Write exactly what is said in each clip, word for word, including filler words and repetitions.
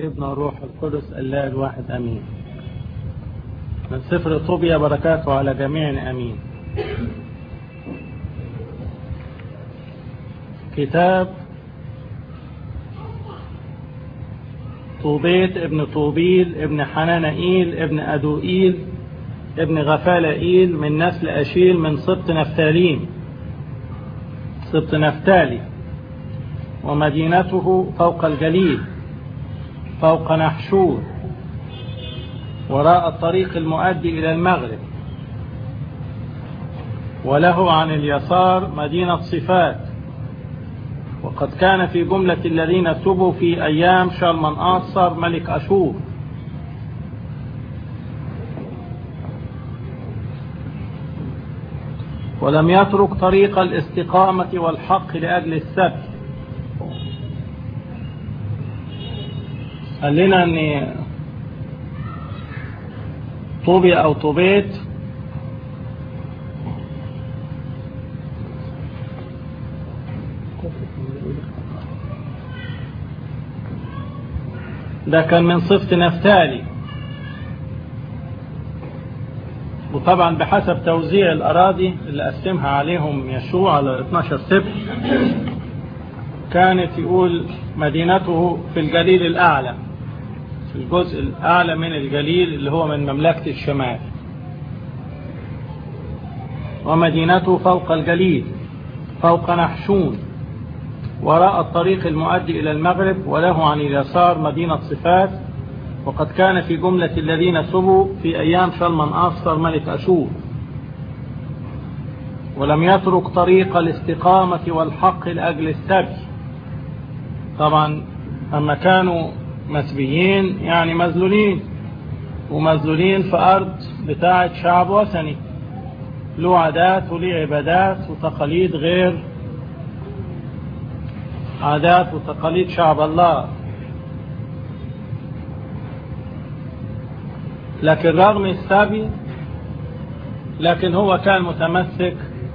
والابن والروح القدس الله الواحد امين. من سفر طوبيا، بركاته على جميع امين. كتاب طوبيت ابن طوبيل ابن حنانائيل ابن أدوئيل ابن غفالائيل من نسل أشيل من سبط نفتاليم، سبط نفتالي، ومدينته فوق الجليل فوق نحشور وراء الطريق المؤدي إلى المغرب، وله عن اليسار مدينة صفات. وقد كان في جملة الذين تبوا في أيام شلمنآصر ملك أشور. ولم يترك طريق الاستقامة والحق لأجل السبت. قال لنا أن طوبيا أو طوبيت ده كان من سبط نفتالي، وطبعا بحسب توزيع الأراضي اللي قسمها عليهم يشوع على اثناشر سبط، كانت يقول مدينته في الجليل الأعلى، في الجزء الأعلى من الجليل اللي هو من مملكة الشمال، ومدينته فوق الجليل فوق نحشون وراء الطريق المؤدي إلى المغرب، وله عن اليسار مدينة صفات. وقد كان في جملة الذين سبوا في أيام شلمنآصر ملك أشور. ولم يترك طريق الاستقامة والحق لأجل السبي. طبعا أما كانوا مسبيين يعني مذلولين، ومذلولين في أرض بتاعة شعب وثني له عادات وله عبادات وتقاليد غير عادات وتقاليد شعب الله. لكن رغم السبي، لكن هو كان متمسك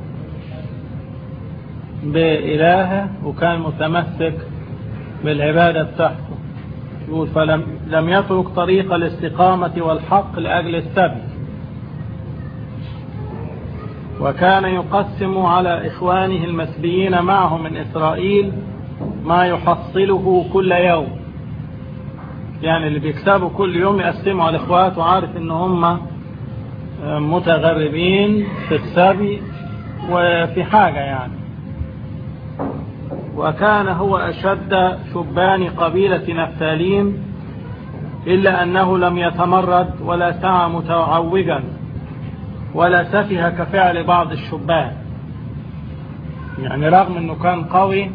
بإلهه وكان متمسك بالعبادة بتاعته. يقول فلم لم يترك طريق الاستقامة والحق لأجل السبي، وكان يقسم على إخوانه المسبيين معه من إسرائيل ما يحصله كل يوم. يعني اللي بيكسبوا كل يوم يقسموا على إخواته، وعارف إن هم متغربين في السبي وفي حاجة يعني. وكان هو أشد شبان قبيلة نفتاليم، إلا أنه لم يتمرد ولا سعى متعوجا ولا سفه كفعل بعض الشبان. يعني رغم أنه كان قوي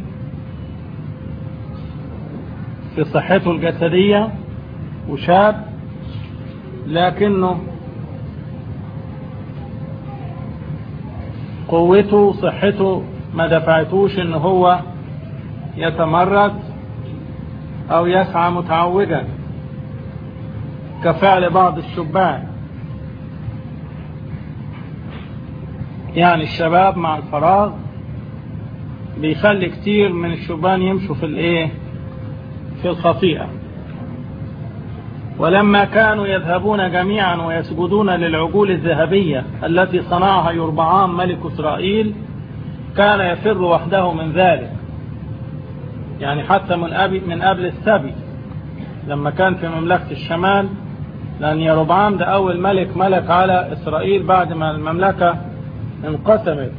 في صحته الجسدية وشاب، لكنه قوته صحته ما دفعتوش ان هو يتمرد او يسعى متعوجا كفعل بعض الشبان. يعني الشباب مع الفراغ بيخلي كتير من الشبان يمشوا في الايه في الخطيئة. ولما كانوا يذهبون جميعا ويسجدون للعجول الذهبية التي صنعها يربعام ملك إسرائيل، كان يفر وحده من ذلك. يعني حتى من قبل من قبل السبي لما كان في مملكة الشمال، لأن يربعام ده أول ملك ملك على إسرائيل بعد ما المملكة انقسمت.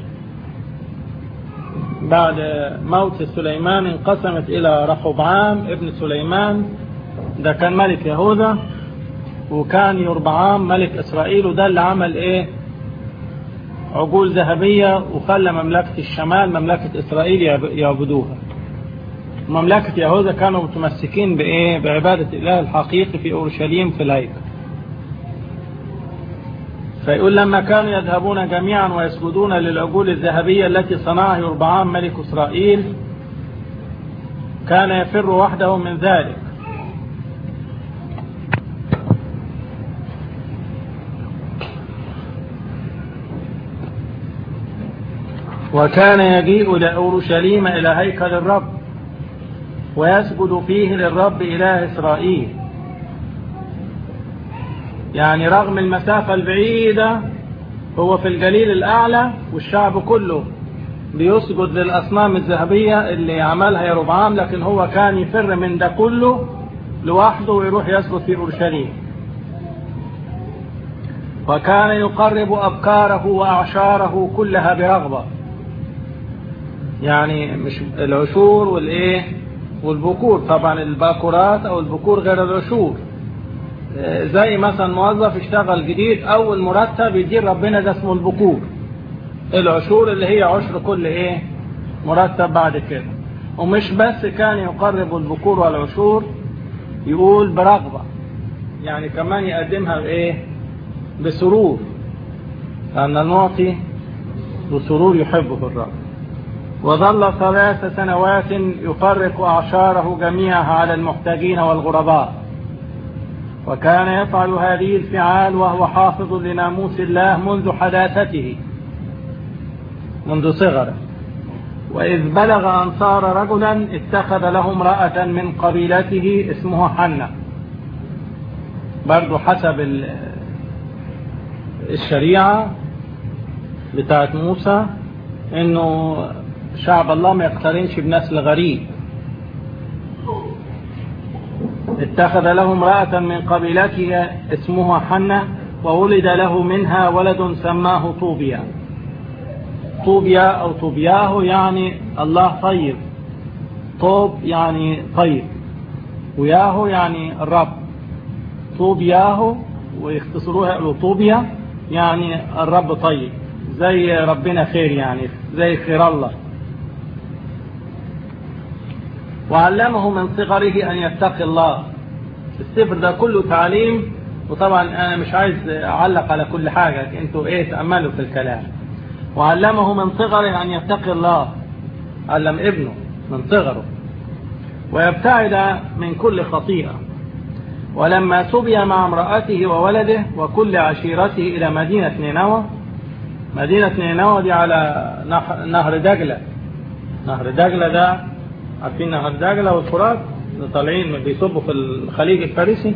بعد موت سليمان انقسمت إلى رحبعام ابن سليمان، ده كان ملك يهوذا، وكان يربعام ملك إسرائيل. وده اللي عمل إيه عجول ذهبية وخلى مملكة الشمال مملكة إسرائيل يعبدوها. مملكة يهوذا كانوا متمسكين بإيه بعبادة الإله الحقيقي في أورشليم في الهيكل. فيقول لما كانوا يذهبون جميعا ويسجدون للعجول الذهبية التي صنعها يربعام ملك إسرائيل، كان يفر وحده من ذلك. وكان يجيء إلى أورشليم إلى هيكل الرب ويسجد فيه للرب إله إسرائيل. يعني رغم المسافة البعيدة هو في الجليل الأعلى والشعب كله بيسجد للأصنام الذهبية اللي عملها يربعام، لكن هو كان يفر من ده كله لوحده ويروح يسجد في أورشليم. وكان يقرب أبكاره وأعشاره كلها برغبة. يعني مش العشور والإيه والبكور، طبعا الباكورات أو البكور غير العشور. زي مثلا موظف اشتغل جديد أول مرتب يدير ربنا ده اسمه البكور. العشور اللي هي عشر كل إيه مرتب بعد كده. ومش بس كان يقرب البكور والعشور، يقول برغبة، يعني كمان يقدمها بإيه بسرور، لأن المعطي بسرور يحبه الرب. وظل ثلاث سنوات يفرق أعشاره جميعها على المحتاجين والغرباء. وكان يفعل هذه الفعال وهو حافظ لناموس الله منذ حداثته، منذ صغره. وإذ بلغ أن صار رجلا اتخذ له امرأة من قبيلته اسمها حنة. برضو حسب الشريعة بتاعت موسى انه شعب الله ما يقترنش بنسل غريب. اتخذ له امرأة من قبيلته اسمها حنة، وولد له منها ولد سماه طوبيا. طوبيا أو طوبياه يعني الله طيب. طوب يعني طيب، وياهو يعني الرب. طوبياه ويختصروها يقولوا طوبيا يعني الرب طيب، زي ربنا خير، يعني زي خير الله. وعلمه من صغره أن يتقي الله. السفر ده كله تعليم، وطبعا أنا مش عايز أعلق على كل حاجة، أنتوا إيه تأملوا في الكلام. وعلمه من صغره أن يتقي الله، علم ابنه من صغره، ويبتعد من كل خطيئة. ولما سبي مع امرأته وولده وكل عشيرته إلى مدينة نينوى. مدينة نينوى دي على نهر دجلة. نهر دجلة ده عارفين نهر دجلة والفرات اللي طالعين بيصبوا في الخليج الفارسي.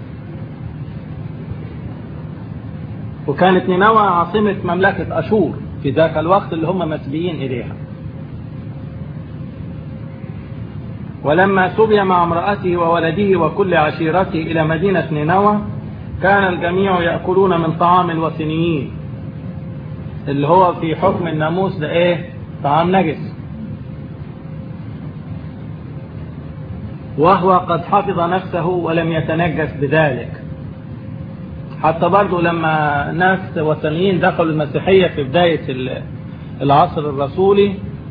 وكانت نينوى عاصمة مملكة أشور في ذاك الوقت اللي هم مسبيين إليها. ولما سبي مع امرأته وولده وكل عشيرته إلى مدينة نينوى كان الجميع يأكلون من طعام الوثنيين، اللي هو في حكم الناموس ده إيه طعام نجس. وهو قد حفظ نفسه ولم يتنجس بذلك. حتى برضو لما ناس وثنيين دخلوا المسيحية في بداية العصر الرسولي،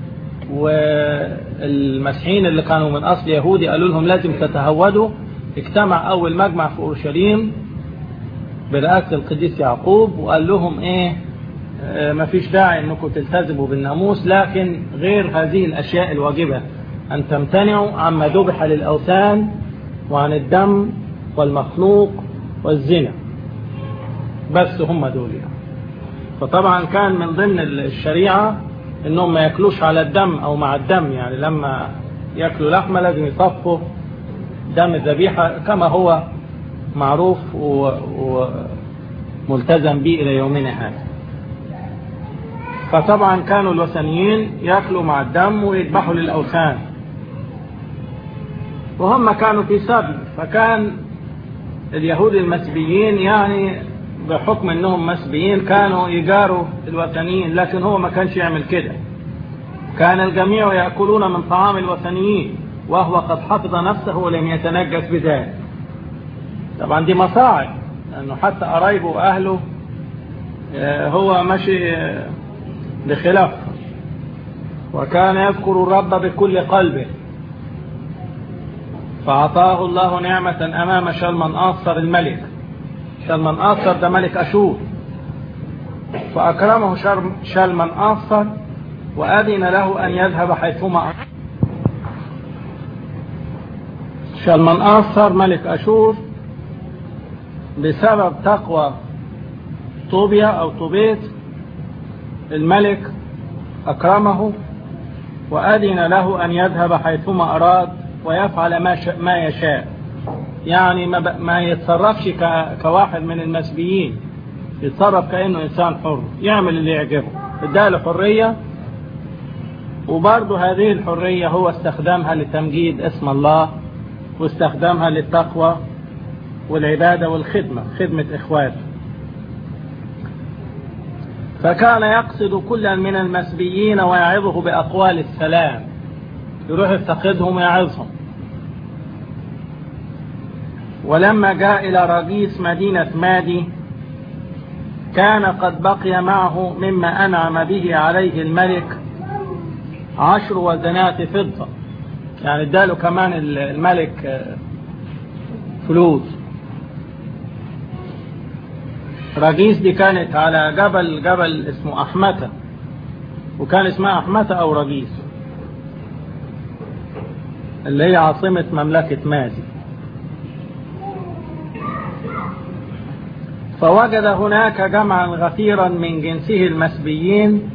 والمسيحيين اللي كانوا من أصل يهودي قالوا لهم لازم تتهودوا، اجتمع أول مجمع في أورشليم برئاسة القديس يعقوب وقال لهم إيه اه ما فيش داعي أنكم تلتزموا بالناموس، لكن غير هذه الأشياء الواجبة أن تمتنعوا عما ذبح للأوثان وعن الدم والمخلوق والزنا، بس هم دول يعني. فطبعا كان من ضمن الشريعة انهم ما ياكلوش على الدم او مع الدم، يعني لما ياكلوا لحمة لازم يصفوا دم الذبيحة كما هو معروف وملتزم به الى يومنا هذا. فطبعا كانوا الوثنيين ياكلوا مع الدم ويذبحوا للأوثان، وهم كانوا في سبي. فكان اليهود المسبيين يعني بحكم انهم مسبيين كانوا يجاروا الوثنيين، لكن هو ما كانش يعمل كده. كان الجميع يأكلون من طعام الوثنيين وهو قد حفظ نفسه ولم يتنجس بذلك. طبعا دي مصاعب، لأنه حتى قرايبه وأهله هو ماشي بخلافه. وكان يذكر الرب بكل قلبه، فأعطاه الله نعمة أمام شلمنآصر الملك. شلمنآصر ده ملك أشور، فأكرمه شلمنآصر وأذن له أن يذهب حيثما. شلمنآصر ملك أشور بسبب تقوى طوبيا أو طوبيت الملك أكرمه وأذن له أن يذهب حيثما أراد، ويفعل ما, ما يشاء، يعني ما, ما يتصرفش كواحد من المسبيين، يتصرف كأنه إنسان حر يعمل اللي يعجبه، اداله حرية. وبرضه هذه الحرية هو استخدامها لتمجيد اسم الله، واستخدامها للتقوى والعبادة والخدمة، خدمة إخواته. فكان يقصد كلا من المسبيين ويعظه بأقوال السلام، يروح يفتقدهم ويعظهم. ولما جاء إلى رئيس مدينة مادي كان قد بقي معه مما أنعم به عليه الملك عشر وزنات فضة، يعني اداله كمان الملك فلوس. رقيس دي كانت على جبل جبل اسمه أحمتة، وكان اسمها أحمتة أو رقيس اللي هي عاصمة مملكة مادي. فوجد هناك جمعا غفيرا من جنسه المسبيين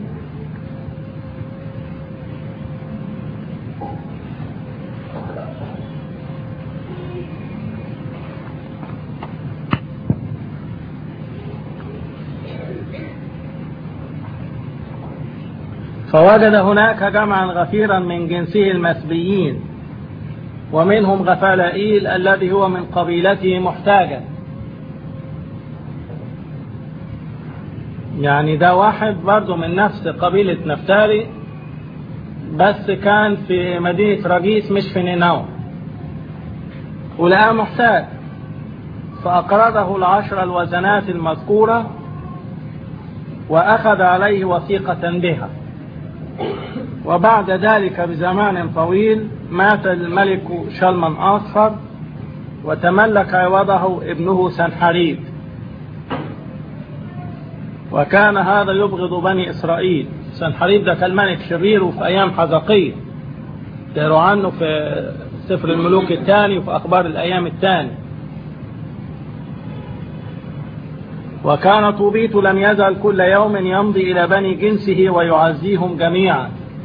فوجد هناك جمعا غفيرا من جنسه المسبيين، ومنهم غفالائيل الذي هو من قبيلته محتاجا. يعني ده واحد برضه من نفس قبيلة نفتالي، بس كان في مدينة رقيس مش في نينوى، ولقاه محتاج، فأقرضه العشر الوزنات المذكورة وأخذ عليه وثيقة بها. وبعد ذلك بزمان طويل مات الملك شلمن أصفر، وتملك عوضه ابنه سنحريب. وكان هذا يبغض بني إسرائيل. سنحريب ده كان ملك شرير في أيام حزقية، تقروا عنه في سفر الملوك الثاني وفي أخبار الأيام الثاني. وكان طوبيت لم يزل كل يوم يمضي إلى بني جنسه ويعزيهم جميعا،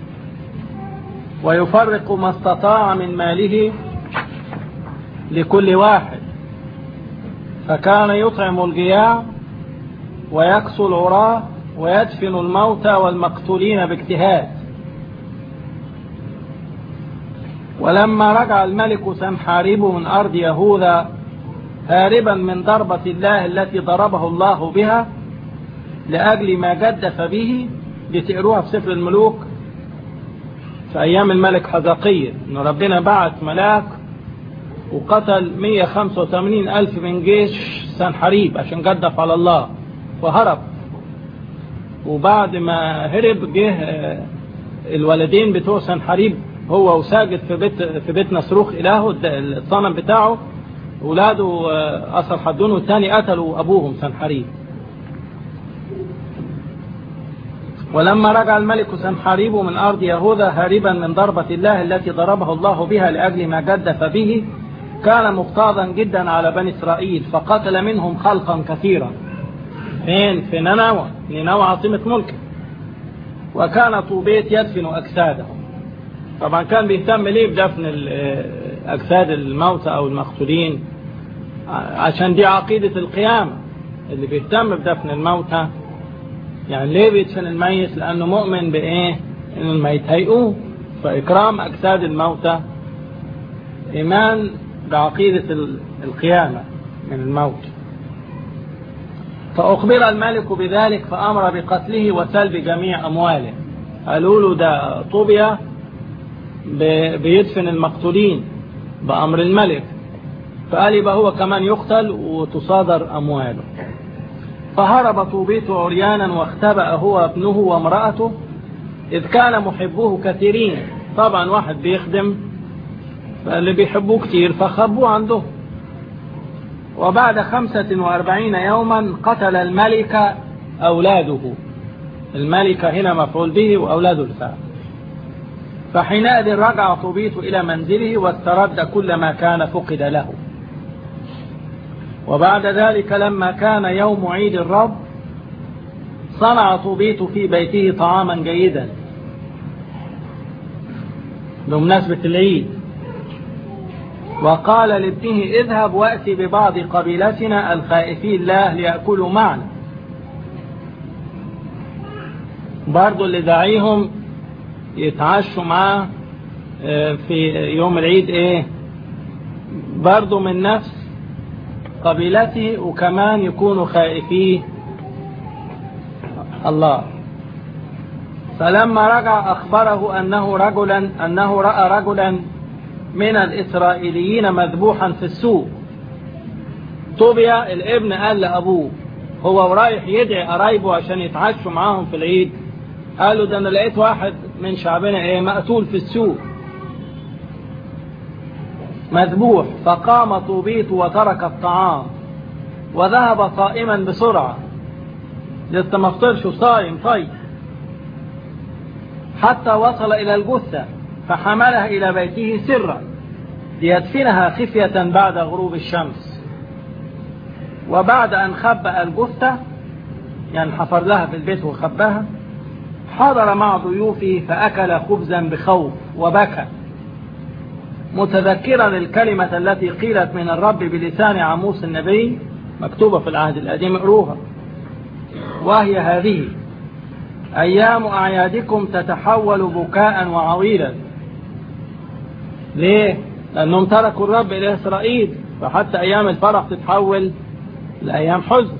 ويفرق ما استطاع من ماله لكل واحد. فكان يطعم الجياع ويكسو العراة ويدفن الموتى والمقتولين باجتهاد. ولما رجع الملك سنحارب من أرض يهوذا هاربا من ضربة الله التي ضربه الله بها لأجل ما جدف به، بتقروها في سفر الملوك في أيام الملك حزقية، إن ربنا بعت ملاك وقتل مئة وخمسة وثمانين ألف من جيش سنحريب عشان جدف على الله وهرب. وبعد ما هرب جه الولدين بتوع سنحريب هو وساجد في بيت في بيت نصروخ إلهه الصنم بتاعه، ولاده أصل حدون والثاني قتلوا أبوهم سنحريب. ولما رجع الملك سنحريب من أرض يهوذا هاربا من ضربة الله التي ضربه الله بها لأجل ما جدف به، كان مغتاظا جدا على بني إسرائيل، فقتل منهم خلقا كثيرا. فين؟ في نينوى، نينوى عاصمة ملكه. وكان طوبيت يدفن أجسادهم. طبعا كان بيهتم ليه بدفن أجساد الموتى أو المقتولين؟ عشان دي عقيدة القيامة، اللي بيهتم بدفن الموتى. يعني ليه بيدفن الميت؟ لأنه مؤمن بإيه؟ إن الميت هيقوم. فإكرام أجساد الموتى إيمان بعقيدة القيامة من الموت. فأخبر الملك بذلك فأمر بقتله وسلب جميع أمواله. قالوا له ده طوبيا بيدفن المقتولين بأمر الملك، فقال يبقى هو كمان يقتل وتصادر أمواله. فهرب طوبيت عريانا واختبأ هو ابنه وامرأته، إذ كان محبوه كثيرين. طبعا واحد بيخدم فاللي بيحبوه كتير فخبوه عنده. وبعد خمسة وأربعين يوما قتل الملك أولاده. الملكة هنا مفعول به وأولاده الفاعل. فحينئذ رجع طوبيت إلى منزله واسترد كل ما كان فقد له. وبعد ذلك لما كان يوم عيد الرب صنع طوبيت في بيته طعاما جيدا بمناسبة العيد، وقال لابنه اذهب وأتي ببعض قبيلتنا الخائفين الله ليأكلوا معنا. برضو اللي داعيهم يتعشوا معاه في يوم العيد ايه برضو من نفس قبيلته، وكمان يكونوا خائفين الله. فلما رجع أخبره أنه رجلا أنه رأى رجلا من الإسرائيليين مذبوحا في السوق. طوبيا الابن قال لأبوه هو ورايح يدعي قرايبه عشان يتعشوا معاهم في العيد، قال له ده أنا لقيت واحد من شعبنا ايه مقتول في السوق مذبوح. فقام طوبيت وترك الطعام وذهب صائما بسرعة، لسه ما فطرش وصايم طيب، حتى وصل إلى الجثة فحملها إلى بيته سرا ليدفنها خفية بعد غروب الشمس. وبعد أن خبأ الجثة يعني حفر لها في البيت وخباها، حضر مع ضيوفه فأكل خبزا بخوف وبكى متذكرا الكلمة التي قيلت من الرب بلسان عموس النبي، مكتوبة في العهد القديم اقروها، وهي هذه: أيام أعيادكم تتحول بكاء وعويلا. ليه؟ لأنهم تركوا الرب إلى إسرائيل، فحتى أيام الفرح تتحول لأيام حزن.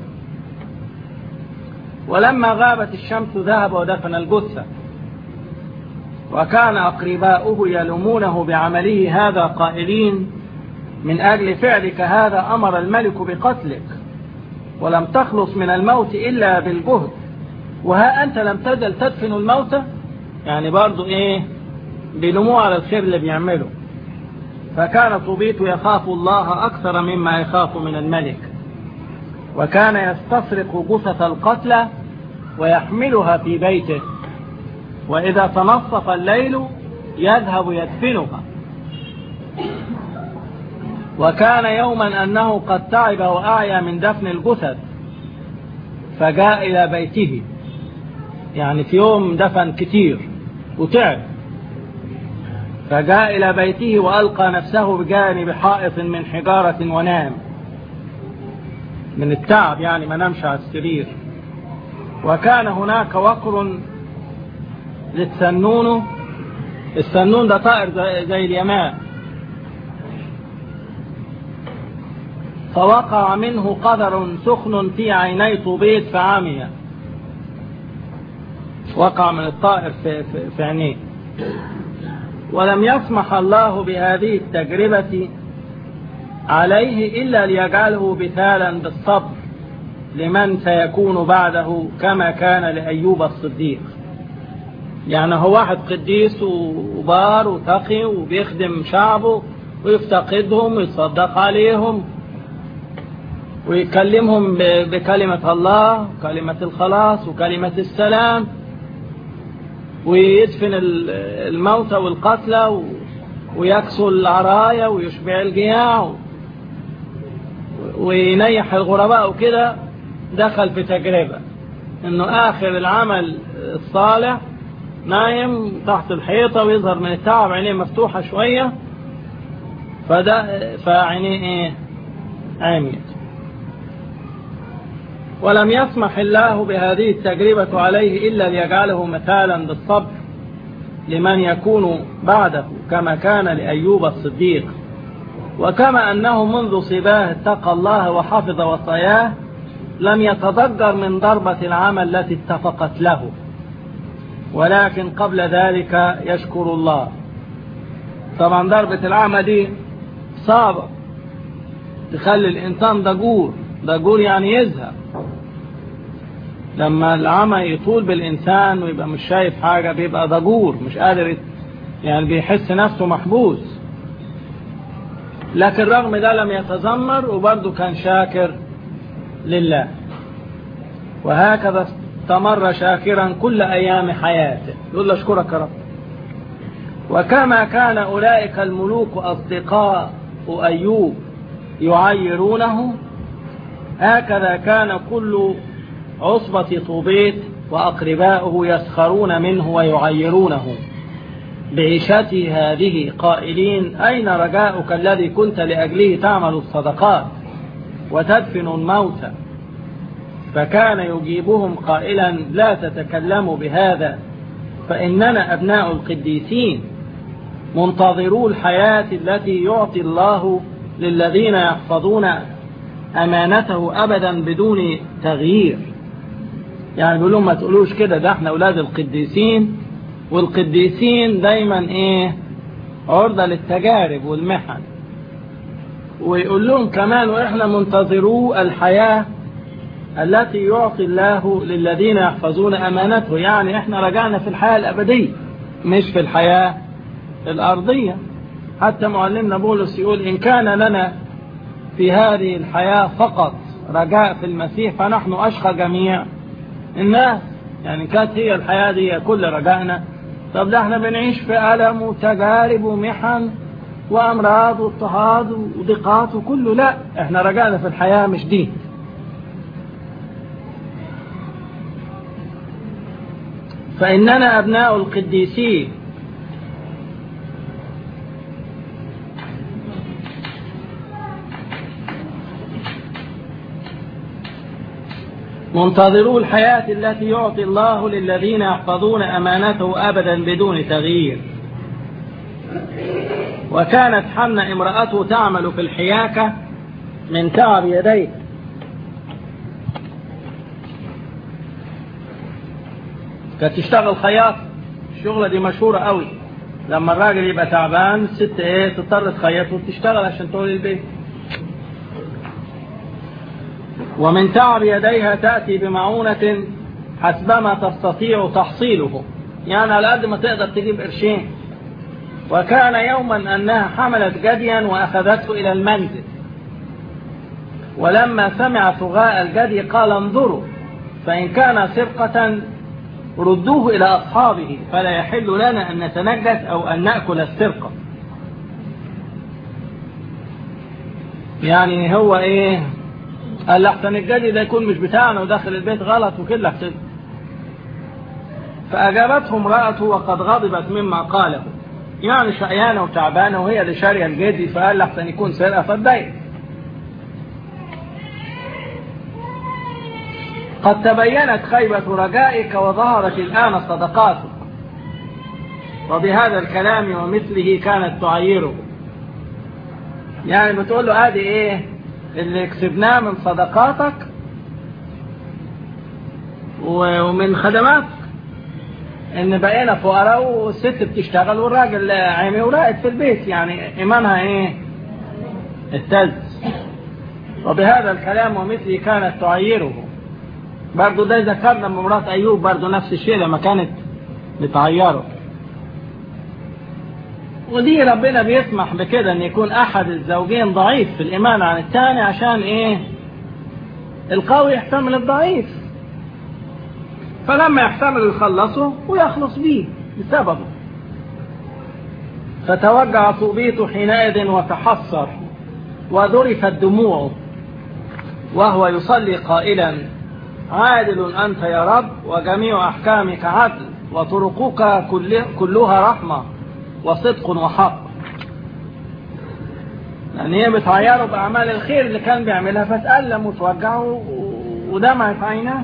ولما غابت الشمس ذهب ودفن الجثة، وكان أقرباؤه يلومونه بعمله هذا قائلين من أجل فعلك هذا أمر الملك بقتلك ولم تخلص من الموت إلا بالجهد، وها أنت لم تزل تدفن الموتى. يعني برضو إيه بيلوموه على الخير اللي بيعمله. فكان طوبيت يخاف الله أكثر مما يخاف من الملك، وكان يستسرق جثث القتلى ويحملها في بيته، وإذا تنصف الليل يذهب يدفنها. وكان يوما أنه قد تعب وأعيا من دفن الجثث فجاء إلى بيته، يعني في يوم دفن كتير وتعب، فجاء إلى بيته وألقى نفسه بجانب حائط من حجارة ونام من التعب، يعني ما نمشي على السرير. وكان هناك وقر للسنون، السنون ده طائر زي اليمام، فوقع منه قدر سخن في عيني طوبيت فعمي. وقع من الطائر في, في, في عينيه. ولم يسمح الله بهذه التجربة عليه إلا ليجعله مثالا بالصبر لمن سيكون بعده كما كان لأيوب الصديق. يعني هو واحد قديس وبار وتقي وبيخدم شعبه ويفتقدهم ويصدق عليهم ويكلمهم بكلمة الله وكلمة الخلاص وكلمة السلام، ويدفن الموتى والقتلى ويكسو العرايا ويشبع الجياع وينيح الغرباء وكده. دخل في تجربة انه اخر العمل الصالح نايم تحت الحيطة ويظهر من التعب عينيه مفتوحة شوية، فده فعينيه ايه عميت. ولم يسمح الله بهذه التجربة عليه إلا ليجعله مثالا بالصبر لمن يكون بعده كما كان لأيوب الصديق. وكما أنه منذ صباه اتقى الله وحفظ وصاياه لم يتضجر من ضربة العمل التي اتفقت له، ولكن قبل ذلك يشكر الله. طبعا ضربة العمى دي صعبة، تخلي الإنسان ضجور، ضجور يعني يزهق. لما العمى يطول بالإنسان ويبقى مش شايف حاجة بيبقى ضجور، مش قادر، يعني بيحس نفسه محبوس. لكن رغم ده لم يتذمر وبرضه كان شاكر لله، وهكذا استمر شاكرا كل أيام حياته، يقول له اشكرك يا رب. وكما كان أولئك الملوك أصدقاء أيوب يعيرونه، هكذا كان كل عصبة طوبيت وأقرباؤه يسخرون منه ويعيرونه. بعيشتي هذه قائلين أين رجاؤك الذي كنت لأجله تعمل الصدقات وتدفن الموتى؟ فكان يجيبهم قائلا لا تتكلموا بهذا، فإننا أبناء القديسين منتظرو الحياة التي يعطي الله للذين يحفظون أمانته أبدا بدون تغيير. يعني بيقولوا ما تقولوش كده، ده احنا أولاد القديسين، والقديسين دايما ايه عرضة للتجارب والمحن. ويقول لهم كمان وإحنا منتظرو الحياة التي يعطي الله للذين يحفظون أمانته، يعني إحنا رجعنا في الحياة الأبدية مش في الحياة الأرضية. حتى معلمنا بولس يقول إن كان لنا في هذه الحياة فقط رجاء في المسيح فنحن أشقى جميع الناس. يعني كانت هي الحياة دي كل رجائنا، طب ده احنا بنعيش في ألم وتجارب ومحن وأمراض واضطهاد وضيقات وكله. لا، احنا رجعنا في الحياة مش دي. فإننا أبناء القديسين منتظرو الحياة التي يعطي الله للذين يحفظون أمانته أبدا بدون تغيير. وكانت حنة امرأته تعمل في الحياكة من تعب يديه، كانت تشتغل خياط. الشغلة دي مشهورة قوي، لما الراجل يبقى تعبان الست ايه تضطر تخيط وتشتغل عشان تولي البيت. ومن تعب يديها تأتي بمعونة حسبما تستطيع تحصيله، يعني على قد ما تقدر تجيب قرشين. وكان يوما أنها حملت جديا وأخذته إلى المنزل، ولما سمع صغاء الجدي قال انظروا فإن كان سرقة ردوه إلى أصحابه، فلا يحل لنا أن نتنجس أو أن نأكل السرقة. يعني هو إيه قال لحسن الجدي ده يكون مش بتاعنا وداخل البيت غلط وكده حسن. فأجابته امرأته وقد غضبت مما قاله، يعني شقيانة وتعبانة وهي اللي شارية الجدي، فقال لحسن يكون سرقة فاتضايق. قد تبينت خيبة رجائك وظهرت الآن صدقاتك. وبهذا الكلام ومثله كانت تعيره، يعني بتقول له ادي ايه اللي كسبناه من صدقاتك ومن خدماتك، ان بقينا فقراء والست بتشتغل والراجل عمي وراقد في البيت، يعني ايمانها ايه اهتز. وبهذا الكلام ومثله كانت تعيره. برضو ده ذكرنا من مرات ايوب برضو نفس الشيء لما كانت بتعيره. ودي ربنا بيسمح بكده ان يكون احد الزوجين ضعيف في الايمان عن الثاني، عشان ايه القوي يحتمل الضعيف، فلما يحتمل يخلصه ويخلص بيه بسببه. فتوجع صوبيت حينئذ وتحسر وذرفت دموعه وهو يصلي قائلا عادل أنت يا رب وجميع أحكامك عدل وطرقك كلها رحمة وصدق وحق. يعني هي بتعيره بأعمال الخير اللي كان بيعملها، فتألم وتوجعه ودمعت عيناه.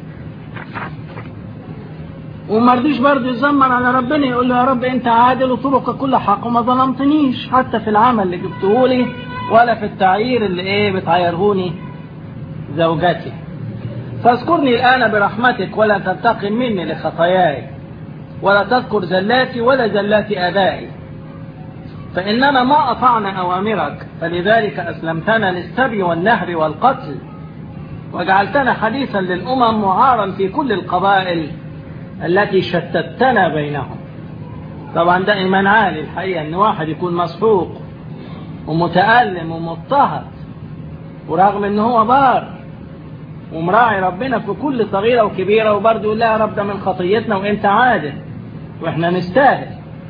ومرضيش برضه يزمن على ربنا، يقول له يا رب انت عادل وطرقك كل حق وما ظلمتنيش حتى في العمل اللي جبته لي ولا في التعيير اللي ايه بتعيرهوني زوجتي. فاذكرني الآن برحمتك ولا تنتقم مني لخطاياي ولا تذكر زلاتي ولا زلات آبائي، فإننا ما أطعنا أوامرك فلذلك أسلمتنا للسبي والنهر والقتل وجعلتنا حديثا للأمم وعارا في كل القبائل التي شتتنا بينهم. طبعا ده إيمان عالي الحقيقة، أن واحد يكون مسحوق ومتألم ومضطهد ورغم أنه هو بار ومراعي ربنا في كل صغيرة وكبيرة، وبرضه يقول لها يا رب ده من خطيتنا وانت عادل واحنا نستاهل.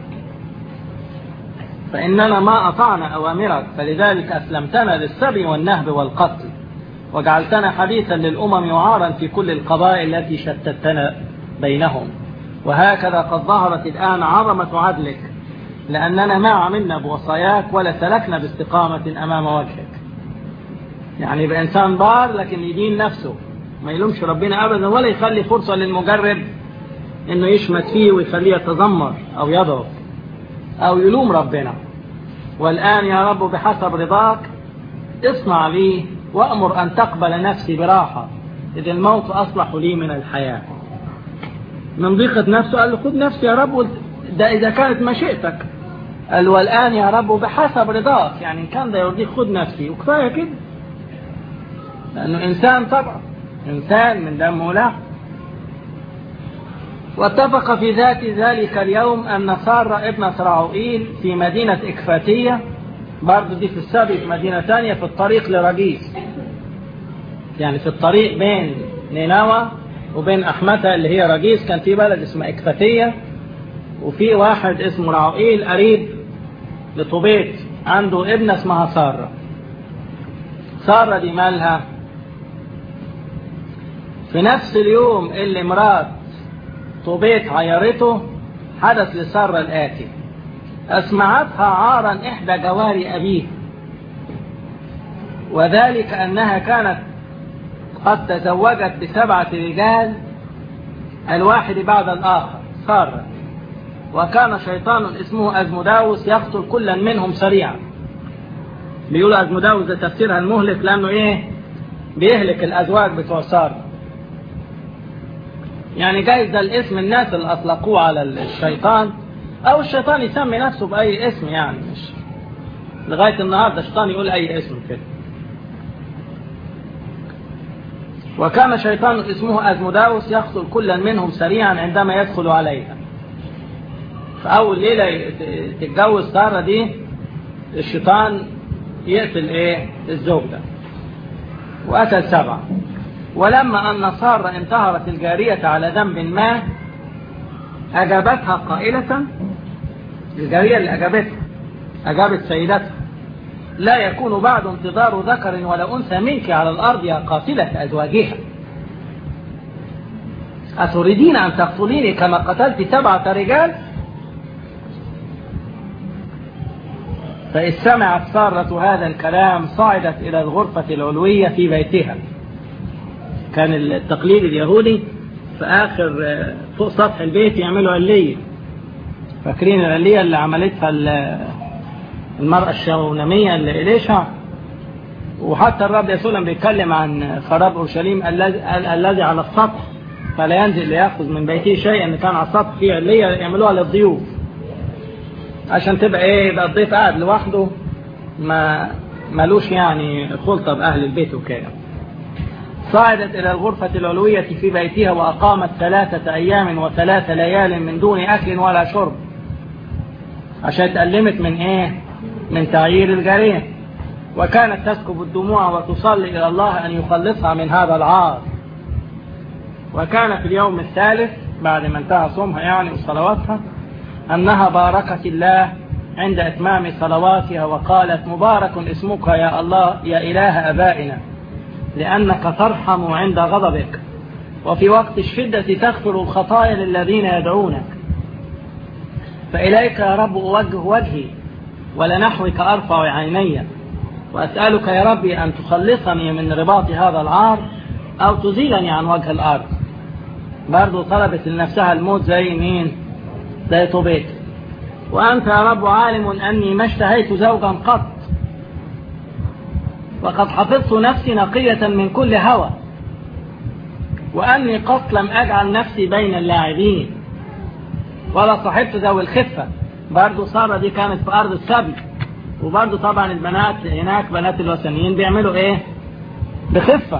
فإننا ما أطعنا أوامرك فلذلك أسلمتنا للسبي والنهب والقتل وجعلتنا حديثا للأمم وعارا في كل القبائل التي شتتنا بينهم. وهكذا قد ظهرت الآن عظمة عدلك، لأننا ما عملنا بوصاياك ولا سلكنا باستقامة أمام وجهك. يعني بإنسان بار لكن يدين نفسه، ما يلومش ربنا أبدا، ولا يخلي فرصة للمجرب إنه يشمت فيه ويخليه يتذمر أو يضرب أو يلوم ربنا. والآن يا رب بحسب رضاك اصنع لي وأمر أن تقبل نفسي براحة، إذ الموت أصلح لي من الحياة. من ضيقة نفسه قال له خذ نفسي يا رب، ده إذا كانت مشيئتك. قال والآن يا رب بحسب رضاك، يعني إن كان ده يرضيك خذ نفسي، وكفاية كده، لأنه إنسان طبعا، إنسان من دمه ولحم. واتفق في ذات ذلك اليوم أن سارة ابن سرعوئيل في مدينة إكفاتية، برضو دي في السبي في مدينة ثانية، في الطريق لرجيس، يعني في الطريق بين نينوى وبين أحمتها اللي هي رجيس، كان في بلد اسمه إكفاتية، وفي واحد اسمه رعوئيل قريب لطوبيت عنده ابنة اسمها سارة. سارة دي مالها؟ في نفس اليوم اللي مرات طوبيت عيرته حدث لسارة الآتي: أسمعتها عارا إحدى جواري أبيه، وذلك أنها كانت قد تزوجت بسبعة رجال الواحد بعد الآخر سارة، وكان شيطان اسمه أزموداوس يقتل كلا منهم سريعا. بيقولوا أزموداوس ده تفسيرها المهلك، لأنه إيه؟ بيهلك الأزواج بتوع سارة. يعني جايز ده الاسم الناس اللي أطلقوه على الشيطان، أو الشيطان يسمي نفسه بأي اسم، يعني مش لغاية النهاردة الشيطان يقول أي اسم كده. وكان شيطان اسمه أزموداوس يقتل كلا منهم سريعا عندما يدخل عليها. فأول ليلة تتجوز سارة دي الشيطان يقتل إيه؟ الزوج ده، وقتل سبعة. ولما أن سارة انتهرت الجارية على ذنب ما أجابتها قائلة، الجارية اللي أجابتها أجابت سيدتها: لا يكون بعد انتظار ذكر ولا أنثى منك على الأرض يا قاتلة أزواجها، أتريدين أن تقتليني كما قتلت سبعة رجال؟ فإذ سمعت سارة هذا الكلام صعدت إلى الغرفة العلوية في بيتها. كان التقليد اليهودي في آخر فوق سطح البيت يعملوا علية، فاكرين العلية اللي عملتها المرأة الشونامية اللي إليشع؟ وحتى الرب يسوع لما بيتكلم عن خراب أورشليم الذي على السطح فلا ينزل ليأخذ من بيته شيئا، إن كان على السطح فيه علية يعملوها للضيوف عشان تبقى إيه، يبقى الضيف قاعد لوحده ما ملوش يعني خلطة بأهل البيت وكده. صعدت إلى الغرفة العلوية في بيتها وأقامت ثلاثة أيام وثلاث ليال من دون أكل ولا شرب، عشان تألمت من إيه؟ من تعيير الجارية. وكانت تسكب الدموع وتصلي إلى الله أن يخلصها من هذا العار. وكان في اليوم الثالث بعد ما انتهى صومها يعني وصلواتها أنها باركت الله عند إتمام صلواتها وقالت: مبارك اسمك يا الله يا إله أبائنا، لأنك ترحم عند غضبك، وفي وقت الشدة تغفر الخطايا للذين يدعونك. فإليك يا رب أوجه وجهي ولنحوك أرفع عيني، وأسألك يا ربي أن تخلصني من رباط هذا العار أو تزيلني عن وجه الأرض. برضو طلبت لنفسها الموت زي مين؟ زي طوبيت. وأنت يا رب عالم أني ما اشتهيت زوجا قط، وقد حفظت نفسي نقية من كل هوى، وأني قط لم أجعل نفسي بين اللاعبين ولا صحبت ذوي الخفة. برضو سارة دي كانت في أرض السبي، وبرضو طبعا البنات هناك بنات الوثنيين بيعملوا إيه؟ بخفة.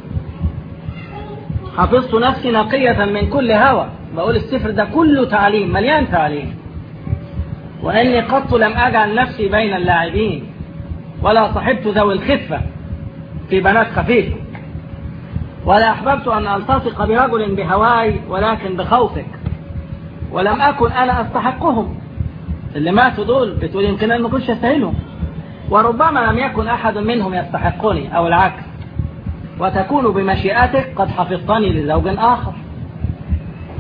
حفظت نفسي نقية من كل هوى، بقول السفر ده كله تعليم، مليان تعليم. وأني قط لم أجعل نفسي بين اللاعبين ولا صحبت ذوي الخفة في بنات خفيفة، ولا أحببت أن ألتصق برجل بهواي ولكن بخوفك، ولم أكن أنا أستحقهم. اللي ماتوا دول بتقول يمكن أن ما كنتش أستاهلهم، وربما لم يكن أحد منهم يستحقني أو العكس، وتكون بمشيئتك قد حفظتني لزوج آخر.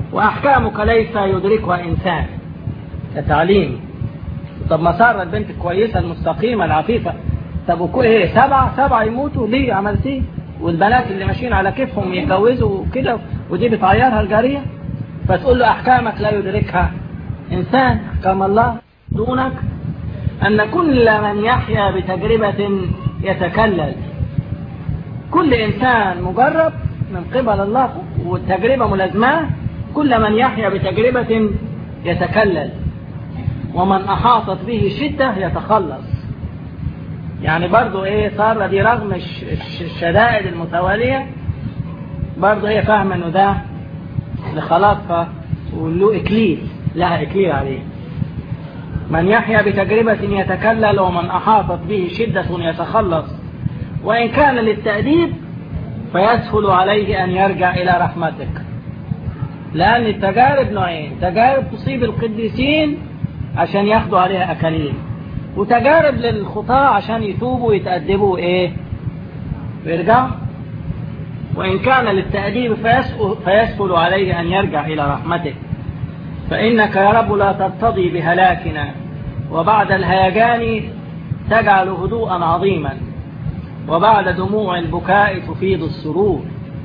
وأحكامك ليس يدركها إنسان كتعليم. طب ما سارة البنت الكويسة المستقيمة العفيفة، طب وكل ايه سبعة سبعة يموتوا ليه عملتيه؟ والبنات اللي ماشيين على كيفهم يتجوزوا كده ودي بتعيرها الجارية؟ فتقول له أحكامك لا يدركها إنسان، أحكام الله دونك. أن كل من يحيا بتجربة يتكلل، كل إنسان مجرب من قبل الله والتجربة ملازمة، كل من يحيا بتجربة يتكلل، ومن أحاطت به شدة يتخلص. يعني برضو إيه صار دي رغم الشدائد المتوالية برضو هي فاهمة إنه ده لخلاصها وله إكليل، لها إكليل عليه. من يحيا بتجربة يتكلل، ومن أحاطت به شدة يتخلص، وإن كان للتأديب فيسهل عليه أن يرجع إلى رحمتك. لأن التجارب نوعين، تجارب تصيب القديسين عشان ياخدوا عليها أكاليل، وتجارب للخطاة عشان يتوبوا ويتأدبوا إيه ويرجعوا. وإن كان للتأديب فيسهل عليه أن يرجع إلى رحمتك، فإنك يا رب لا ترتضي بهلاكنا، وبعد الهيجان تجعل هدوءا عظيما، وبعد دموع البكاء تفيض السرور.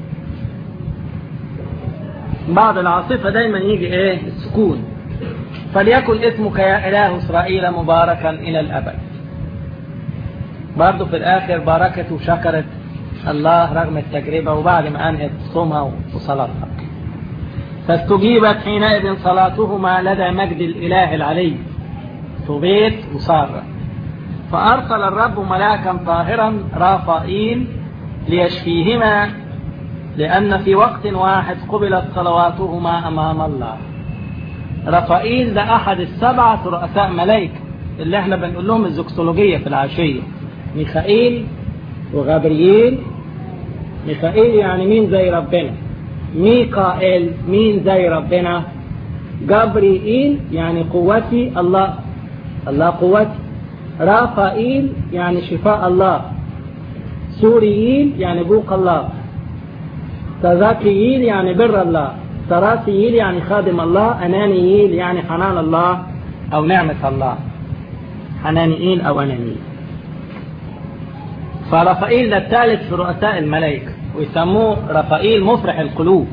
بعد العاصفة دايما يجي إيه السكون. فليكن اسمك يا إله إسرائيل مباركا إلى الأبد. برضو في الآخر باركته وشكرت الله رغم التجربة، وبعد ما أنهت صومها وصلاتها. فاستجيبت حينئذ صلاتهما لدى مجد الإله العلي طوبيت وسارة، فأرسل الرب ملاكا طاهرا رافائيل ليشفيهما، لأن في وقت واحد قبلت صلواتهما أمام الله. رافائيل ده أحد السبعة رؤساء ملائكة اللي احنا بنقول لهم الزوكسولوجية في العشية، ميخائيل وغابرييل. ميخائيل يعني مين زي ربنا، ميكائيل مين زي ربنا، جابرييل يعني قوتي الله، الله قوتي، رافائيل يعني شفاء الله، سورييل يعني بوق الله، تذاكييل يعني بر الله، تراسييل يعني خادم الله، أنانييل يعني حنان الله أو نعمة الله، حنانييل أو أنانييل. فرافائيل ده الثالث في رؤساء الملائكة، ويسموه رافائيل مفرح القلوب.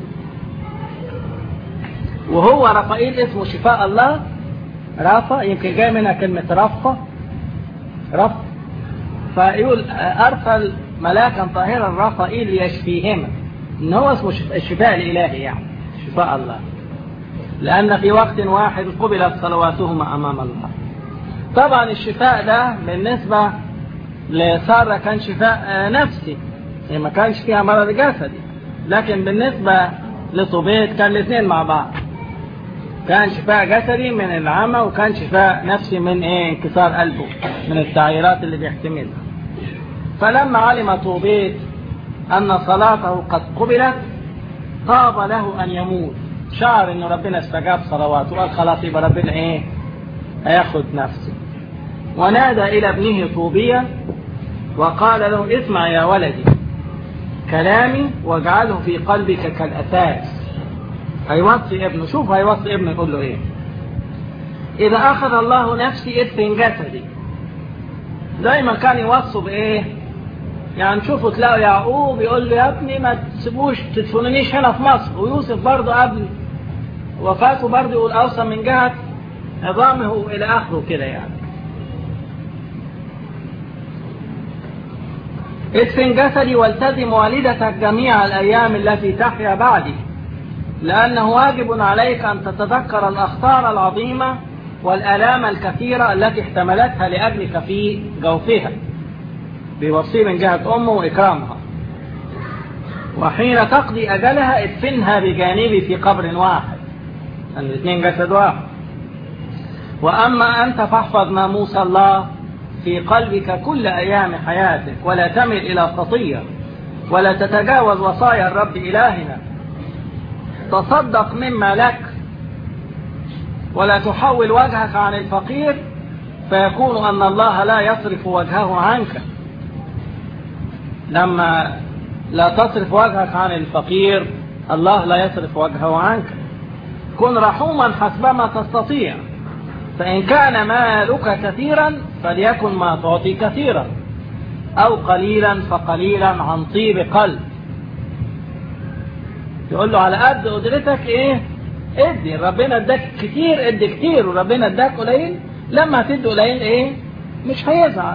وهو رافائيل اسمه شفاء الله، رافا يمكن جاي منها كلمة رفة رف، فيقول أرسل ملاكا طاهرا رافائيل ليشفيهما، إن هو اسمه الشفاء الإلهي يعني شفاء الله، لأن في وقت واحد قبلت صلواتهما أمام الله. طبعا الشفاء ده بالنسبة لسارة كان شفاء نفسي، ما كانش فيها مرض جسدي، لكن بالنسبة لطوبيت كان الاثنين مع بعض، كان شفاء جسدي من العمى وكان شفاء نفسي من ايه انكسار قلبه من التعييرات اللي بيحتملها. فلما علم طوبيت أن صلاته قد قبلت طاب له أن يموت، شعر إنه ربنا استجاب صلواته، وقال خلاص يبقى ربنا إيه هياخد نفسه. ونادى إلى ابنه طوبيا وقال له اسمع يا ولدي كلامي واجعله في قلبك كالأساس. هيوصي ابنه، شوف هيوصي ابنه يقول له إيه: إذا أخذ الله نفسي ادفن جسدي. دايما كان يوصوا بإيه؟ يعني شوفوا تلاقوا يعقوب يقول له يا ابني ما تسيبوش تدفنونيش هنا في مصر، ويوسف برضه قبل وفاته برضه يقول أوصى من جهة عظامه إلى آخره كده. يعني ادفن جسدي والتزم والدتك جميع الأيام التي تحيا بعدي، لأنه واجب عليك أن تتذكر الأخطار العظيمة والآلام الكثيرة التي احتملتها لأجلك في جوفها، بوصي من جهة أمه وإكرامها. وحين تقضي أجلها ادفنها بجانبي في قبر واحد، أن الاثنين جسد واحد. وأما أنت فاحفظ ناموس الله في قلبك كل أيام حياتك، ولا تمل إلى خطية، ولا تتجاوز وصايا الرب إلهنا. تصدق مما لك، ولا تحول وجهك عن الفقير، فيكون أن الله لا يصرف وجهه عنك. لما لا تصرف وجهك عن الفقير الله لا يصرف وجهه عنك. كن رحوما حسبما تستطيع، فإن كان مالك كثيرا فليكن ما تعطي كثيرا، أو قليلا فقليلا عن طيب قلب. يقول له على قد قدرتك ايه ادي، ربنا اداك كتير ادي كتير، وربنا اداك قليل لما هتدي قليل ايه مش هيزعل.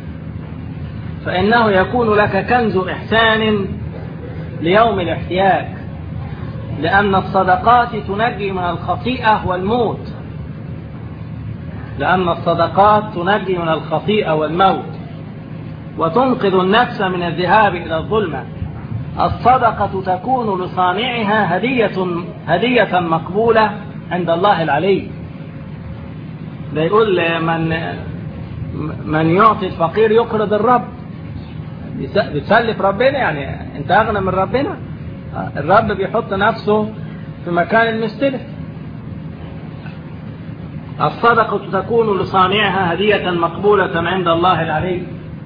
فإنه يكون لك كنز إحسان ليوم الاحتياج، لأن الصدقات تنجي من الخطيئة والموت، لأن الصدقات تنجي من الخطيئة والموت وتنقذ النفس من الذهاب إلى الظلمة. الصدقة تكون لصانعها هدية هدية مقبولة عند الله العلي. ده يقول من من يعطي الفقير يقرض الرب، بتسلف ربنا، يعني انت اغنى من ربنا. الرب بيحط نفسه في مكان المستلف. الصدقة تكون لصانعها هدية مقبولة عند الله العلي.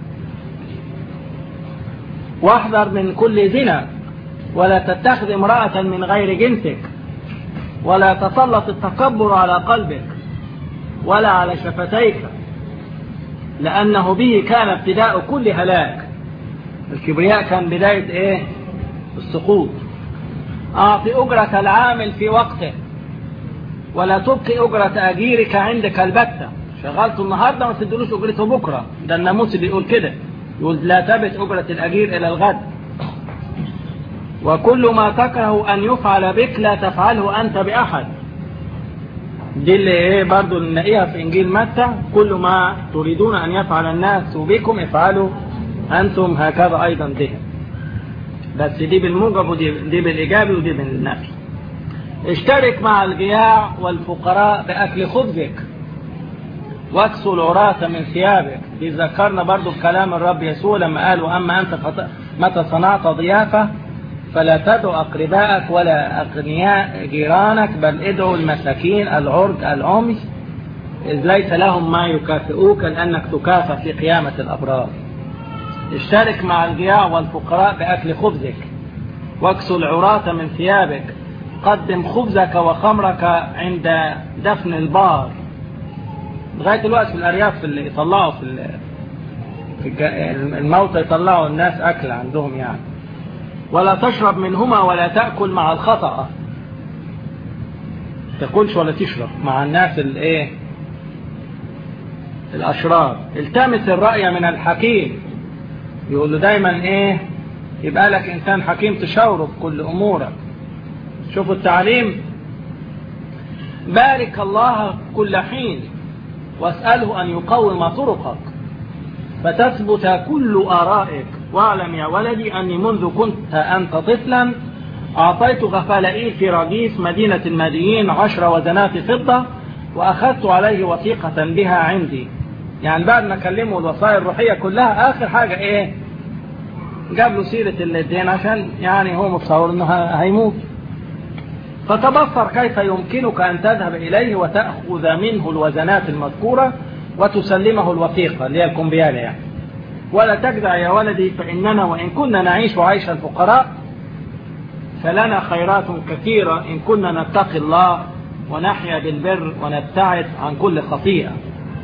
واحذر من كل زنا، ولا تتخذ امرأة من غير جنسك، ولا تسلط التكبر على قلبك ولا على شفتيك، لأنه به كان ابتداء كل هلاك. الكبرياء كان بداية ايه السقوط. أعطي أجرة العامل في وقته، ولا تبقي أجرة أجيرك عندك البتة. شغلته النهاردة ما تدلوش أجرته بكرة، ده الناموس بيقول كده، يقول لا تبت أجرة الأجير إلى الغد. وكل ما تكره أن يفعل بك لا تفعله أنت بأحد. دي اللي ايه برضو نلاقيها في إنجيل متى، كل ما تريدون أن يفعل الناس بكم افعلوا أنتم هكذا أيضا بهم. بس دي بالموجب ودي دي بالإيجاب ودي بالنفي. اشترك مع الجياع والفقراء بأكل خبزك، واكسوا العراة من ثيابك. دي ذكرنا برضو بكلام الرب يسوع لما قال وأما أنت متى صنعت ضيافة فلا تدعو أقربائك ولا أغنياء جيرانك، بل ادعوا المساكين العرج العمي، إذ ليس لهم ما يكافئوك لأنك تكافئ في قيامة الأبرار. اشترك مع الجياع والفقراء بأكل خبزك، واكسوا العراة من ثيابك. قدم خبزك وخمرك عند دفن البار. لغاية الوقت في الأرياف اللي يطلعوا في, في الموتى يطلعوا الناس أكل عندهم يعني. ولا تشرب منهما ولا تأكل مع الخطأ. تأكلش ولا تشرب مع الناس الايه الأشرار. التمس الرأي من الحكيم. يقول له دايما ايه يبقى لك إنسان حكيم تشاوره في كل أمورك. شوفوا التعليم. بارك الله كل حين واسأله أن يقوم طرقك فتثبت كل آرائك. واعلم يا ولدي أني منذ كنت أنت طفلا أعطيت غفالئيل في رجيس مدينة الماديين عشر وزنات فضة، وأخذت عليه وثيقة بها عندي. يعني بعد ما كلمه الوصايا الروحية كلها آخر حاجة إيه جاب له سيرة الدين، عشان يعني هو متصور أنه هيموت. فتبصر كيف يمكنك أن تذهب إليه وتأخذ منه الوزنات المذكورة وتسلمه الوثيقة اللي هي الكمبيالة يعني. ولا تجدع يا ولدي، فإننا وإن كنا نعيش عيش الفقراء فلنا خيرات كثيرة إن كنا نتقي الله ونحيا بالبر ونبتعد عن كل خطيئة.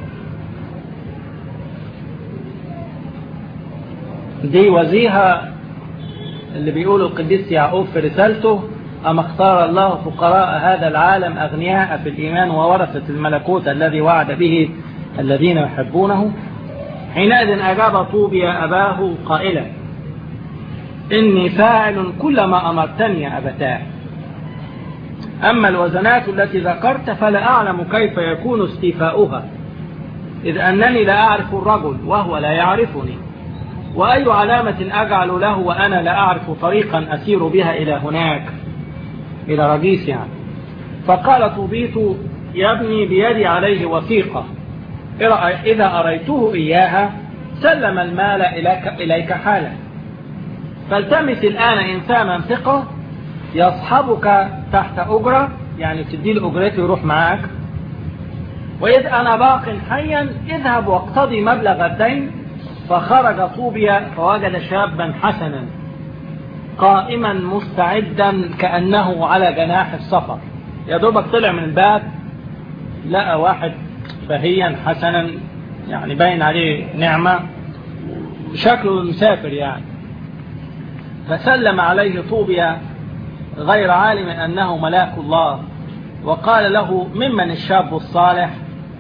دي وزيها اللي بيقوله القديس يعقوب في رسالته: أما اختار الله فقراء هذا العالم أغنياء في الإيمان وورثة الملكوت الذي وعد به الذين يحبونه. حينئذ أجاب طوبى أباه قائلا: إني فاعل كل ما أمرتني يا أبتاه. أما الوزنات التي ذكرت فلا أعلم كيف يكون استيفاؤها، إذ أنني لا أعرف الرجل وهو لا يعرفني، وأي علامة أجعل له وأنا لا أعرف طريقا أسير بها إلى هناك، إلى رجيس يعني. فقال طوبيت: يا ابني بيدي عليه وثيقة، إذا أريته إياها سلم المال إليك, إليك حالا. فالتمس الآن إنسانا ثقة يصحبك تحت أجرة، يعني تدي له أجرته يروح معاك. وإذ أنا باق حيا اذهب واقتضي مبلغ الدين. فخرج طوبيا فوجد شابا حسنا قائما مستعدا كأنه على جناح السفر. يا دوبك طلع من الباب لقى واحد بهيا حسنا يعني باين عليه نعمة شكله مسافر يعني، فسلم عليه طوبيا غير عالم أنه ملاك الله، وقال له: ممن الشاب الصالح؟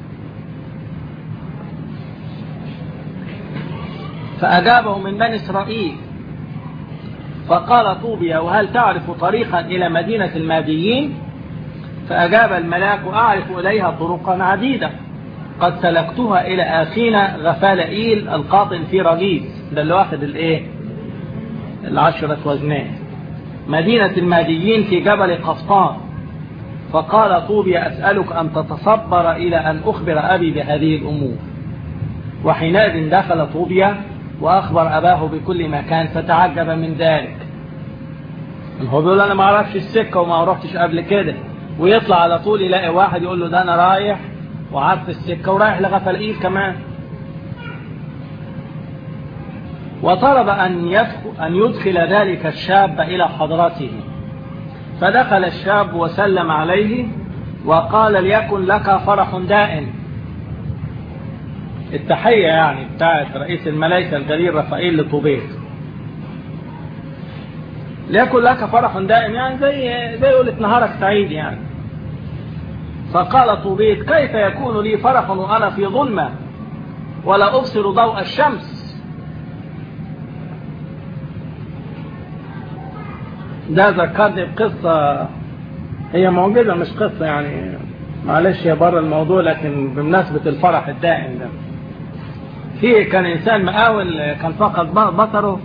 فأجابه: من بني إسرائيل. فقال طوبيا: وهل تعرف طريقا إلى مدينة الماديين؟ فأجاب الملاك: أعرف إليها طرقا عديدة، قد سلكتها إلى آخينا غفالئيل القاطن في رغيز، ده اللي واخد الإيه؟ العشرة وزنات، مدينة الماديين في جبل قفطان. فقال طوبيا: أسألك أن تتصبر إلى أن أخبر أبي بهذه الأمور. وحينئذ دخل طوبيا وأخبر أباه بكل ما كان، فتعجب من ذلك. هو بيقول أنا ما أعرفش السكة وما رحتش قبل كده، ويطلع على طول يلاقي واحد يقول له ده أنا رايح وعارف السكة ورايح لغفلئيل كمان. وطلب أن يدخل, أن يدخل ذلك الشاب إلى حضرته. فدخل الشاب وسلم عليه وقال: ليكن لك فرح دائم. التحية يعني بتاعت رئيس الملائكة الجليل رفائيل لطوبيت. ليكن لك فرح دائم يعني زي زي يقول نهارك سعيد يعني. فقال طوبيت: كيف يكون لي فرح وأنا في ظلمة ولا أبصر ضوء الشمس؟ ده ذكرني بقصة هي موجودة مش قصة يعني، معلش هي بره الموضوع، لكن بمناسبة الفرح الدائم ده. في كان إنسان مقاول كان فقد بصره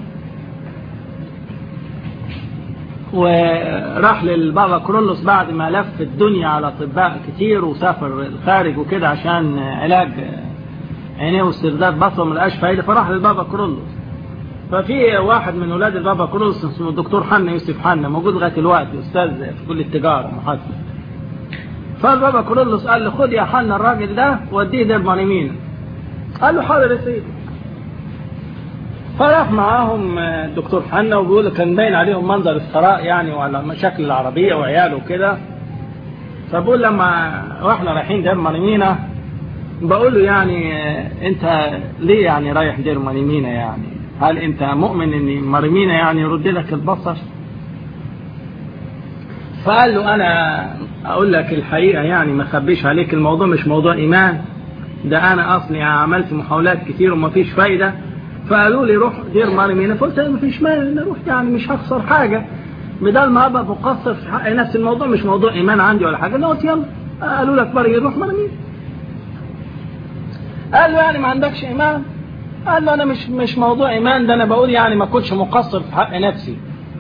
وراح للبابا كرولوس بعد ما لف الدنيا على أطباء كتير وسافر الخارج وكده عشان علاج عينيه واسترداد بصره من الأشفى فايدة، فراح للبابا كرولوس. ففي واحد من أولاد البابا كرولوس اسمه الدكتور حنا يوسف حنا موجود لغاية الوقت، أستاذ في كل التجارة محاسب. فالبابا كرولوس قال له: خد يا حنا الراجل ده وديه دير ماريمينا. قال له: حاضر يا سيدي. فراح معاهم الدكتور حنا، وبيقول كان باين عليهم منظر الثراء يعني وعلى مشاكل العربية وعياله وكده. فبقول لما واحنا رايحين دير ماريمينا بقول له: يعني انت ليه يعني رايح دير ماريمينا؟ يعني هل انت مؤمن ان ماريمينا يعني يرد لك البصر؟ فقال له: انا اقول لك الحقيقة يعني ما خبيش عليك، الموضوع مش موضوع ايمان، ده انا اصلي عملت محاولات كتير وما فيش فايدة. فقالوا لي روح دير ماريمينا، فقلت ما فيش مانع نروح يعني مش هخسر حاجة، بدل ما ابقى مقصر في حق نفس الموضوع مش موضوع ايمان عندي ولا حاجة. قلت يلا. قالوا لك بري روح ماريمينا. قال له: يعني ما عندكش ايمان؟ قال له: انا مش مش موضوع ايمان، ده انا بقول يعني ما كنتش مقصر في حق نفسي.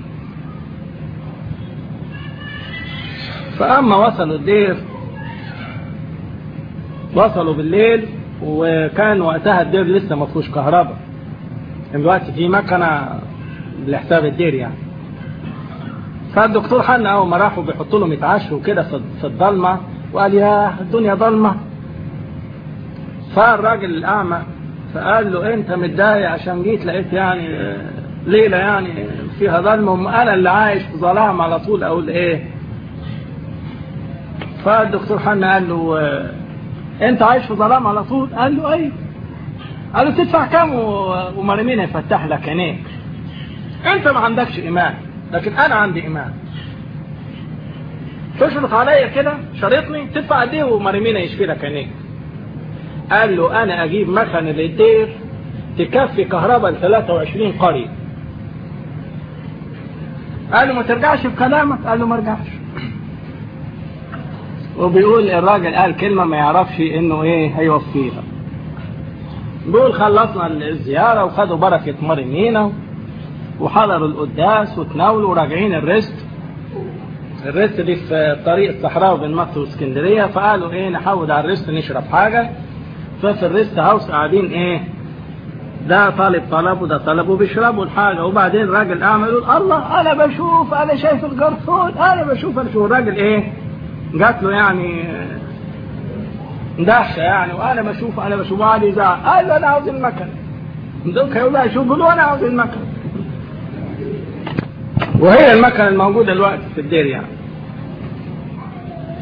فاما وصلوا الدير وصلوا بالليل، وكان وقتها الدير لسه ما فيهوش كهرباء، دلوقتي في مكنه لحساب الدير يعني. فالدكتور حنا اول ما راحوا بيحطوا لهم يتعشوا كده في الضلمه، وقال: يا الدنيا ضلمه. فالراجل الاعمى فقال له: انت متضايق عشان جيت لقيت يعني ليله يعني فيها ظلمه، انا اللي عايش في ظلام على طول اقول ايه؟ فالدكتور حنا قال له: انت عايش في ظلام على طول؟ قال له: ايوه. قال له: تدفع كام وماريمينا يفتح لك عينيك؟ انت ما عندكش ايمان لكن انا عندي ايمان. تشرط عليا كده شريطني تدفع قد ايه وماريمينا يشفي لك عينيك؟ قال له: انا اجيب مكنه للدير تكفي كهرباء ل ثلاثة وعشرين قرية. قال له: ما ترجعش بكلامك؟ قال له: ما ارجعش. وبيقول الراجل قال كلمة ما يعرفش انه ايه هيوفيها. بيقول خلصنا الزيارة وخدوا بركة ماريمينا وحضروا القداس وتناولوا وراجعين الرست. الرست دي في طريق الصحراء بين مصر واسكندرية، فقالوا ايه نحود على الرست نشرب حاجة. ففي الرست هاوس قاعدين ايه ده طالب طلب وده طلب وبيشربوا الحاجة. وبعدين الراجل اعمل يقول: الله انا بشوف انا شايف الجرسون انا بشوف انا شوف. الراجل ايه جات له يعني دهشة يعني، وانا بشوف انا بشوف وقعد يزعق. قال له: انا عاوز المكنة. دوك هيقول له: شوف له انا عاوز المكنة. وهي المكنة الموجودة دلوقتي في الدير يعني.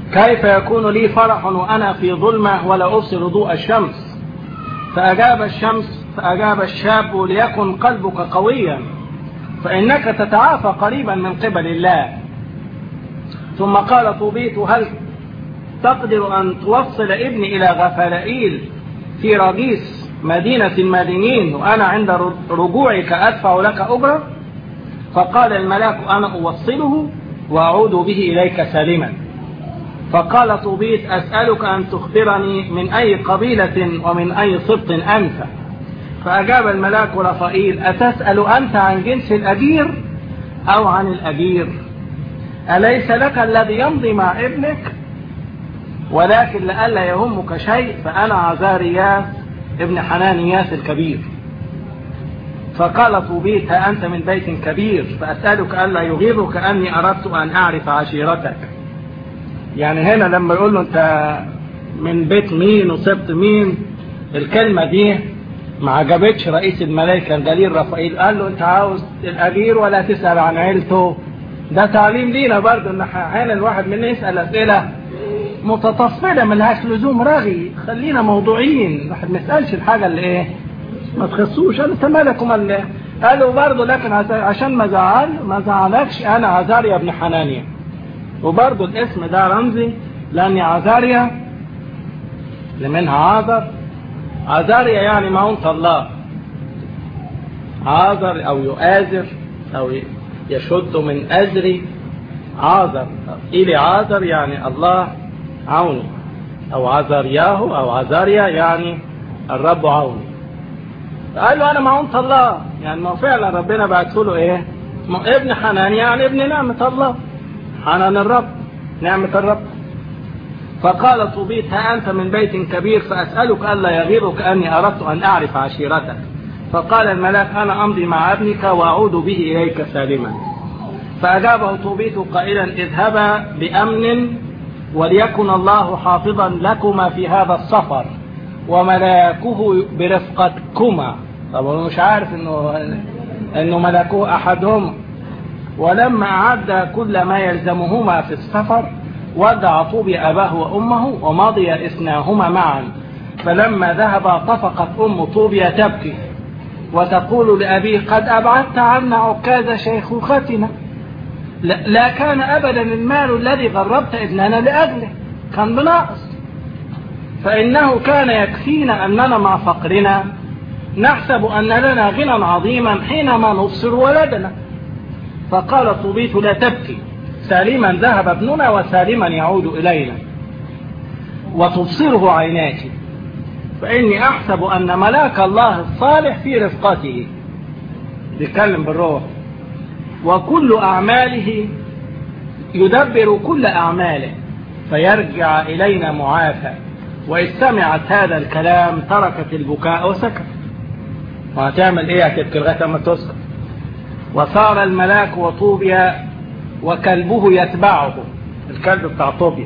كيف يكون لي فرح وأنا في ظلمة ولا أبصر ضوء الشمس؟ فأجاب الشمس فأجاب الشاب ليكن قلبك قويا فإنك تتعافى قريبا من قبل الله. ثم قال طوبيت هل تقدر أن توصل ابني إلى غفلائيل في راجيس مدينة المدينين وأنا عند رجوعك أدفع لك أجرة؟ فقال الملاك أنا أوصله وأعود به إليك سالما. فقال طوبيت أسألك أن تخبرني من أي قبيلة ومن أي سبط أنت؟ فأجاب الملاك رفائيل أتسأل أنت عن جنس الأجير أو عن الأجير؟ أليس لك الذي يمضي مع ابنك؟ ولكن لئلا يهمك شيء فأنا عزارياس ابن حنانياس الكبير. فقال طوبيت ها أنت من بيت كبير فأسألك ألا يغيظك أني أردت أن أعرف عشيرتك. يعني هنا لما يقول له أنت من بيت مين وسبت مين، الكلمة دي ما عجبتش رئيس الملائكة الجليل رفائيل، قال له أنت عاوز الأجير ولا تسأل عن عيلته؟ ده تعليم لينا برضه إن أحيانا الواحد منا يسأل أسئلة متطفلة ملهاش لزوم رغي، خلينا موضوعيين، الواحد ما يسألش الحاجة اللي إيه ما تخصوش. قال أنت مالك ومال إيه؟ قالوا برضه لكن عشان ما زعل ما زعلكش أنا عزاريا ابن حنانيا، وبرضه الاسم ده رمزي لأن عزاريا اللي منها عازر، عزاريا يعني معونة الله، عازر أو يؤازر أو يشد من أزري عازر، إلي عازر يعني الله عوني، أو عزارياه أو عزاريا يعني الرب عوني. قال له أنا معونة الله، يعني ما فعلا ربنا بعته له إيه؟ ابن حنان يعني ابن نعمة الله، حنان الرب نعمة الرب. فقال طوبيت ها أنت من بيت كبير فأسألك ألا يغيرك أني أردت أن أعرف عشيرتك. فقال الملاك أنا أمضي مع ابنك وأعود به إليك سالما. فأجابه طوبيت قائلا اذهبا بأمن وليكن الله حافظا لكما في هذا السفر وملاكه برفقتكما. طبعا مش عارف انه انه ملكوه احدهم. ولما اعد كل ما يلزمهما في السفر ودع طوبي اباه وامه ومضي اثناهما معا. فلما ذهبا طفقت ام طوبيا تبكي وتقول لابيه قد ابعدت عنا عكاز شيخوختنا، لا كان ابدا المال الذي غربت ابننا لاجله، كان بناقص، فانه كان يكفينا اننا مع فقرنا نحسب ان لنا غنى عظيما حينما نبصر ولدنا. فقال طوبيت لا تبكي، سالما ذهب ابننا وسالما يعود الينا وتبصره عيناك، فاني احسب ان ملاك الله الصالح في رفقته، بيتكلم بالروح، وكل أعماله يدبر كل أعماله فيرجع إلينا معافى. وإذ سمعت هذا الكلام تركت البكاء وسكت. وهتعمل إيه؟ هتبكي لغاية ما تسكت. وصار الملاك وطوبيا وكلبه يتبعه، الكلب بتاع طوبيا،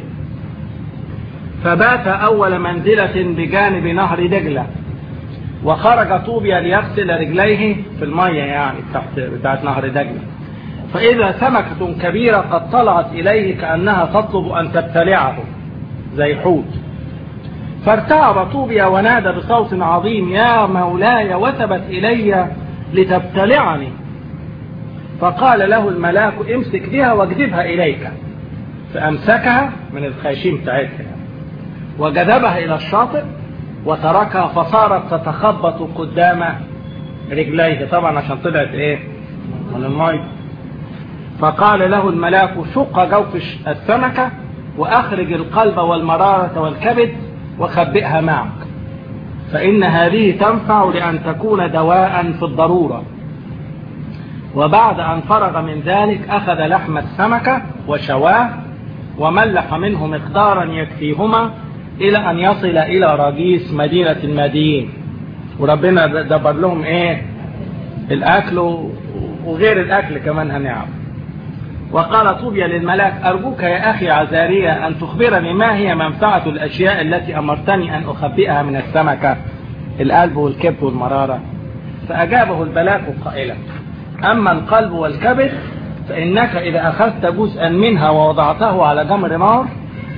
فبات أول منزلة بجانب نهر دجلة. وخرج طوبيا ليغسل رجليه في المية يعني تحت بتاعت نهر دجلة، فإذا سمكة كبيرة قد طلعت إليه كأنها تطلب أن تبتلعه زي حوت. فارتعب طوبيا ونادى بصوت عظيم يا مولاي وثبت إلي لتبتلعني. فقال له الملاك امسك بها واجذبها إليك. فأمسكها من الخيشيم بتاعتها وجذبها إلى الشاطئ وتركها فصارت تتخبط قدام رجليه، طبعا عشان طلعت ايه من الماء. فقال له الملاك شق جوف السمكة وأخرج القلب والمرارة والكبد وخبئها معك، فإن هذه تنفع لأن تكون دواء في الضرورة. وبعد أن فرغ من ذلك أخذ لحم السمكة وشواه وملح منه مقدارا يكفيهما إلى أن يصل إلى راجيس مدينة المدين. وربنا دبر لهم إيه الأكل وغير الأكل كمان هنعم. وقال طوبيا للملاك أرجوك يا أخي عزاريا أن تخبرني ما هي منفعة الأشياء التي أمرتني أن أخبئها من السمكة، القلب والكبد والمرارة. فأجابه الملاك قائلا أما القلب والكبد فإنك إذا أخذت جزءا منها ووضعته على جمر نار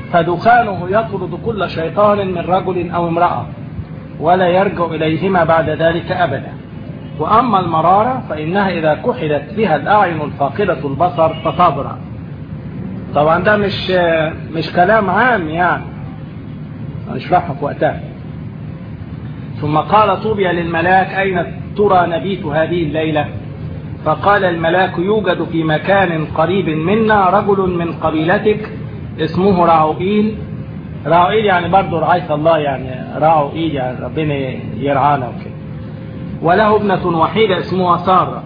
فدخانه يطرد كل شيطان من رجل أو امرأة ولا يرجع إليهما بعد ذلك أبدا. وأما المرارة فإنها إذا كحلت بها الأعين الفاقدة البصر فتبرأ. طبعا ده مش مش كلام عام يعني، هنشرحه في وقتها. ثم قال طوبى للملاك أين ترى نبيت هذه الليلة؟ فقال الملاك يوجد في مكان قريب منا رجل من قبيلتك اسمه راعوئيل. راعوئيل يعني برضه رعاية الله، يعني راعوئيل يعني ربنا يرعانا وكده. وله ابنة وحيدة اسمها سارة،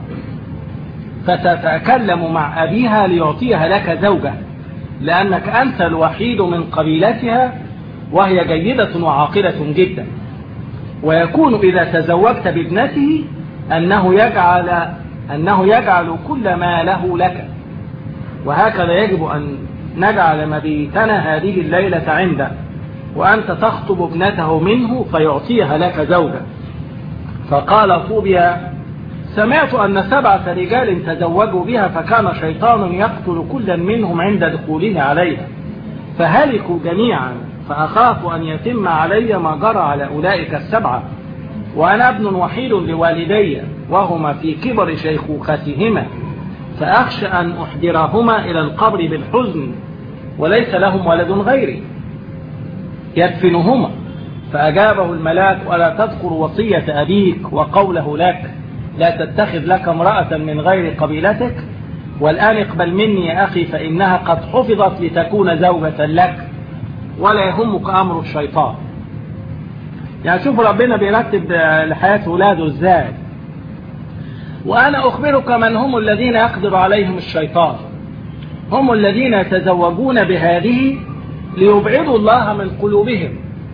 فتتكلم مع أبيها ليعطيها لك زوجة، لأنك أنت الوحيد من قبيلتها وهي جيدة وعاقلة جدا. ويكون إذا تزوجت بابنته أنه يجعل أنه يجعل كل ما له لك، وهكذا يجب أن نجعل مبيتنا هذه الليلة عنده، وأنت تخطب ابنته منه فيعطيها لك زوجة. فقال طوبى سمعت أن سبعة رجال تزوجوا بها، فكان شيطان يقتل كلا منهم عند دخوله عليها فهلكوا جميعا، فأخاف أن يتم علي ما جرى على أولئك السبعة، وأنا ابن وحيد لوالدي وهما في كبر شيخوختهما، فأخشى أن أحضرهما إلى القبر بالحزن وليس لهم ولد غيري يدفنهما. فأجابه الملاك ولا تذكر وصية أبيك وقوله لك لا تتخذ لك امرأة من غير قبيلتك، والآن اقبل مني يا أخي فإنها قد حفظت لتكون زوجة لك ولا يهمك أمر الشيطان. يعني شوف ربنا بيرتب لحياة ولاده ازاي. وأنا أخبرك من هم الذين يقدر عليهم الشيطان، هم الذين يتزوجون بهذه ليبعدوا الله من قلوبهم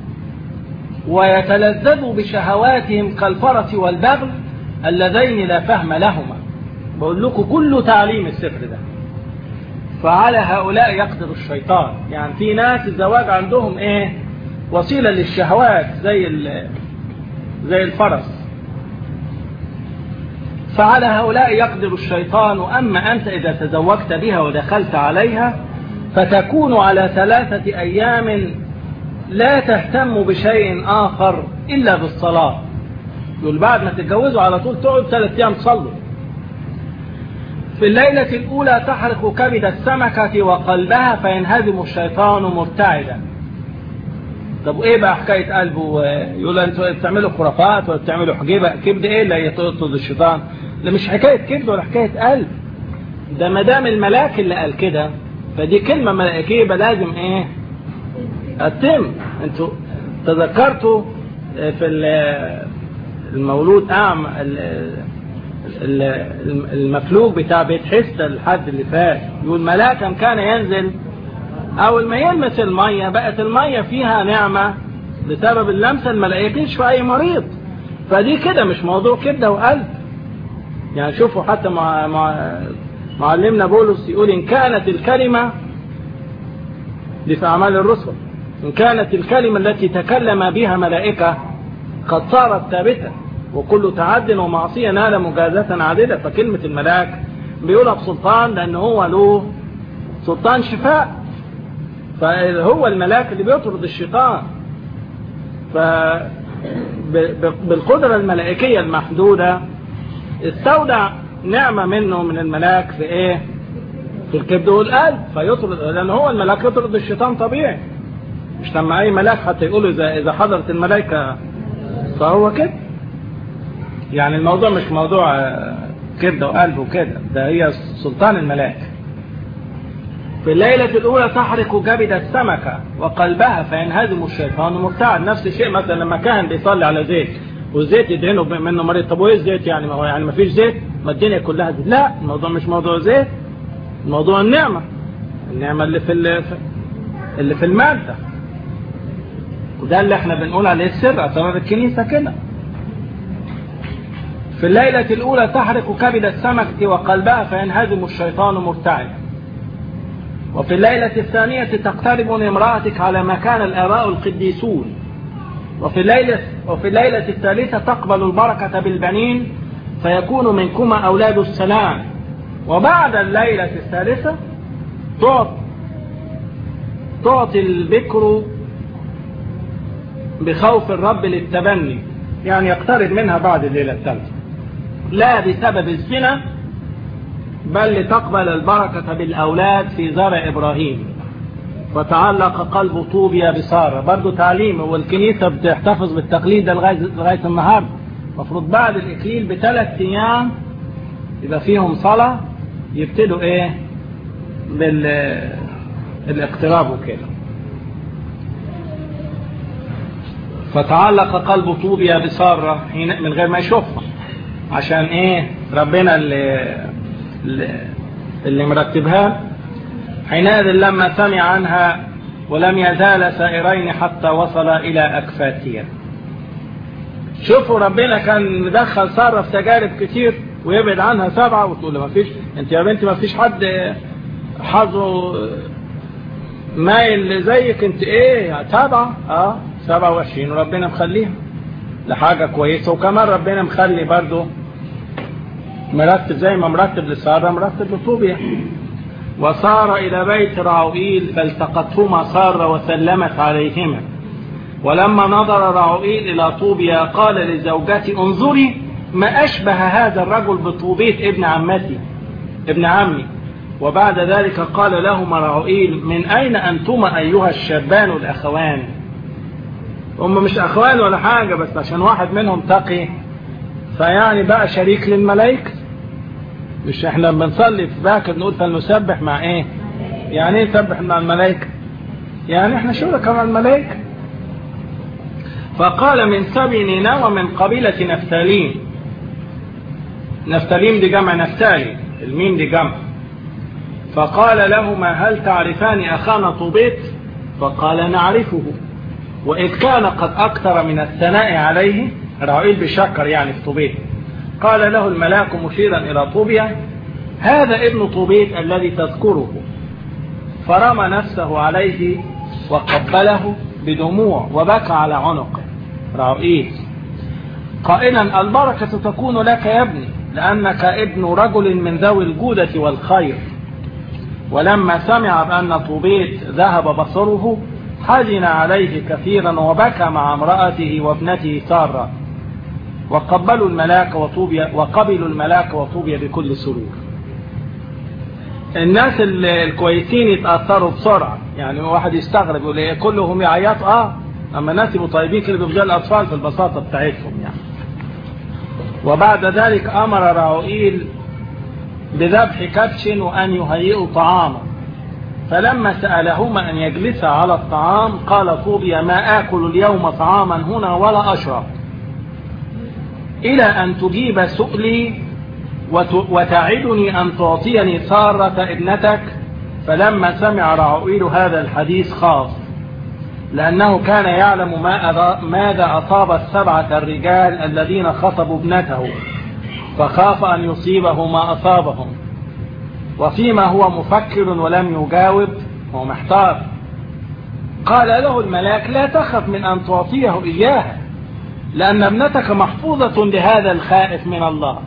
ويتلذذوا بشهواتهم كالفرس والبغل اللذين لا فهم لهما. بقول لكم كل تعليم السفر ده. فعلى هؤلاء يقدر الشيطان. يعني في ناس الزواج عندهم ايه وسيلة للشهوات زي زي الفرس. فعلى هؤلاء يقدر الشيطان. وأما أنت إذا تزوجت بها ودخلت عليها فتكون على ثلاثة أيام لا تهتم بشيء آخر إلا بالصلاة. يقول بعد ما تتجوزوا على طول تقعد ثلاثة أيام تصلوا. في الليلة الأولى تحرق كبد السمكة وقلبها فينهزم الشيطان مرتعدا. طب ايه بقى حكاية قلبه؟ يقول انتوا بتعملوا خرافات ولا بتعملوا حجيبة؟ كبد ايه اللي يطرد الشيطان؟ ده مش حكاية كبد ولا حكاية قلب، ده مدام الملاك اللي قال كده فدي كلمة ملائكية لازم ايه اتم. انتوا تذكرتوا في المولود اعمى المفلوج بتاع بيت حسة الحد اللي فات، يقول ملاكا كان ينزل اول ما يلمس المية بقت المية فيها نعمة بسبب اللمسة الملائكية يشفى اي مريض. فدي كده مش موضوع كبدة وقلب. يعني شوفوا حتى مع مع معلمنا بولس يقول إن كانت الكلمة دي في أعمال الرسل، إن كانت الكلمة التي تكلم بها ملائكة قد صارت ثابتة وكل تعد ومعصية نال مجازة عادلة. فكلمة الملاك بيقولها بسلطان لأن هو له سلطان شفاء، فهو الملاك اللي بيطرد الشيطان. فبالقدرة الملائكية المحدودة استودع نعمة منه من الملاك في ايه في الكبد والقلب فيطرد، لأن هو الملاك يطرد الشيطان طبيعي، مش لما أي ملاك حتى يقولوا إذا إذا حضرت الملائكة فهو كده. يعني الموضوع مش موضوع كبدة وقلب وكده، ده هي سلطان الملاك. في الليلة الأولى تحرق كبد السمكة وقلبها فينهزم الشيطان مرتعد. نفس الشيء مثلا لما كاهن بيصلي على زيت والزيت يدهنه منه مريض، طب وايه الزيت يعني؟ ما هو يعني ما فيش زيت؟ ما الدنيا كلها زيت؟ لا، الموضوع مش موضوع زيت، الموضوع النعمة، النعمة اللي في اللي في المادة. وده اللي احنا بنقول عليه السر أسرار الكنيسة كده. في الليلة الأولى تحرق كبد السمكة وقلبها فينهزم الشيطان مرتعدا. وفي الليلة الثانية تقترب من امرأتك على ما كان الآباء القديسون. وفي الليلة وفي الليلة الثالثة تقبل البركة بالبنين فيكون منكما أولاد السلام. وبعد الليلة الثالثة تعطي البكر بخوف الرب للتبني، يعني يقترب منها بعد الليلة الثالثة، لا بسبب الزنا، بل لتقبل البركة بالأولاد في زرع إبراهيم. فتعلق قلب طوبيا بسارة. برضو تعليم، والكنيسة بتحتفظ بالتقليد ده لغاية النهاردة. المفروض بعد الإكليل بثلاث أيام يبقى فيهم صلاة، يبتدوا إيه بالاقتراب وكده. فتعلق قلب طوبيا بسارة من غير ما يشوفها، عشان إيه؟ ربنا اللي, اللي مرتبها. حينئذ لما سمع عنها ولم يزال سائرين حتى وصل إلى أكفاتيا. شوفوا ربنا كان مدخل سارة في تجارب كتير ويبعد عنها سبعة، وتقول له ما فيش، انت يا بنتي ما فيش حد حظه مايل زيك، انت ايه سبعة اه سبعة وعشرين، وربنا مخليها لحاجة كويسة. وكمان ربنا مخلي برضو مرتب زي ما مرتب لسارة مرتب لطوبيا. وصار إلى بيت راعوئيل فالتقتهما سارة وسلمت عليهما. ولما نظر راعوئيل إلى طوبيا قال لزوجتي انظري ما أشبه هذا الرجل بطوبية ابن عمتي ابن عمي. وبعد ذلك قال لهما راعوئيل من أين أنتما أيها الشابان الأخوان؟ هم مش أخوان ولا حاجة، بس عشان واحد منهم تقي فيعني بقى شريك للملائكة. مش احنا بنصلي في باكر نقول فلنسبح مع ايه؟ يعني ايه نسبح مع الملائكة؟ يعني احنا شركاء مع الملائكة. فقال من سبي نينوى من قبيلة نفتاليم. نفتاليم دي جمع نفتالي، الميم دي جمع. فقال لهما هل تعرفان أخانا طوبيت؟ فقال نعرفه. وإذ كان قد أكثر من الثناء عليه، راعوئيل بشكر يعني في طوبيت، قال له الملاك مشيرا إلى طوبيا هذا ابن طوبيت الذي تذكره. فرمى نفسه عليه وقبله بدموع وبكى على عنقه راعوئيل قائلا البركة تكون لك يا ابني لأنك ابن رجل من ذوي الجودة والخير. ولما سمع بأن طوبيت ذهب بصره حزن عليه كثيرا وبكى مع امرأته وابنته سارة. وقبلوا الملاك وطوبيا وقبلوا الملاك وطوبيا بكل سرور. الناس الكويسين يتأثروا بسرعة، يعني واحد يستغرب يقول ايه كلهم يعيط اه اما الناس يبقوا طيبين كده بيبقوا الاطفال في البساطة بتاعتهم يعني. وبعد ذلك امر راعوئيل بذبح كبش وان يهيئوا طعاما. فلما سألهما ان يجلسا على الطعام قال طوبيا ما اكل اليوم طعاما هنا ولا اشرب إلى أن تجيب سؤلي وتعدني أن تعطيني سارة ابنتك. فلما سمع راعوئيل هذا الحديث خاف، لأنه كان يعلم ما ماذا أصاب السبعة الرجال الذين خطبوا ابنته، فخاف أن يصيبه ما أصابهم. وفيما هو مفكر ولم يجاوب هو محتار. قال له الملاك لا تخف من أن تعطيه إياها لأن ابنتك محفوظة لهذا الخائف من الله،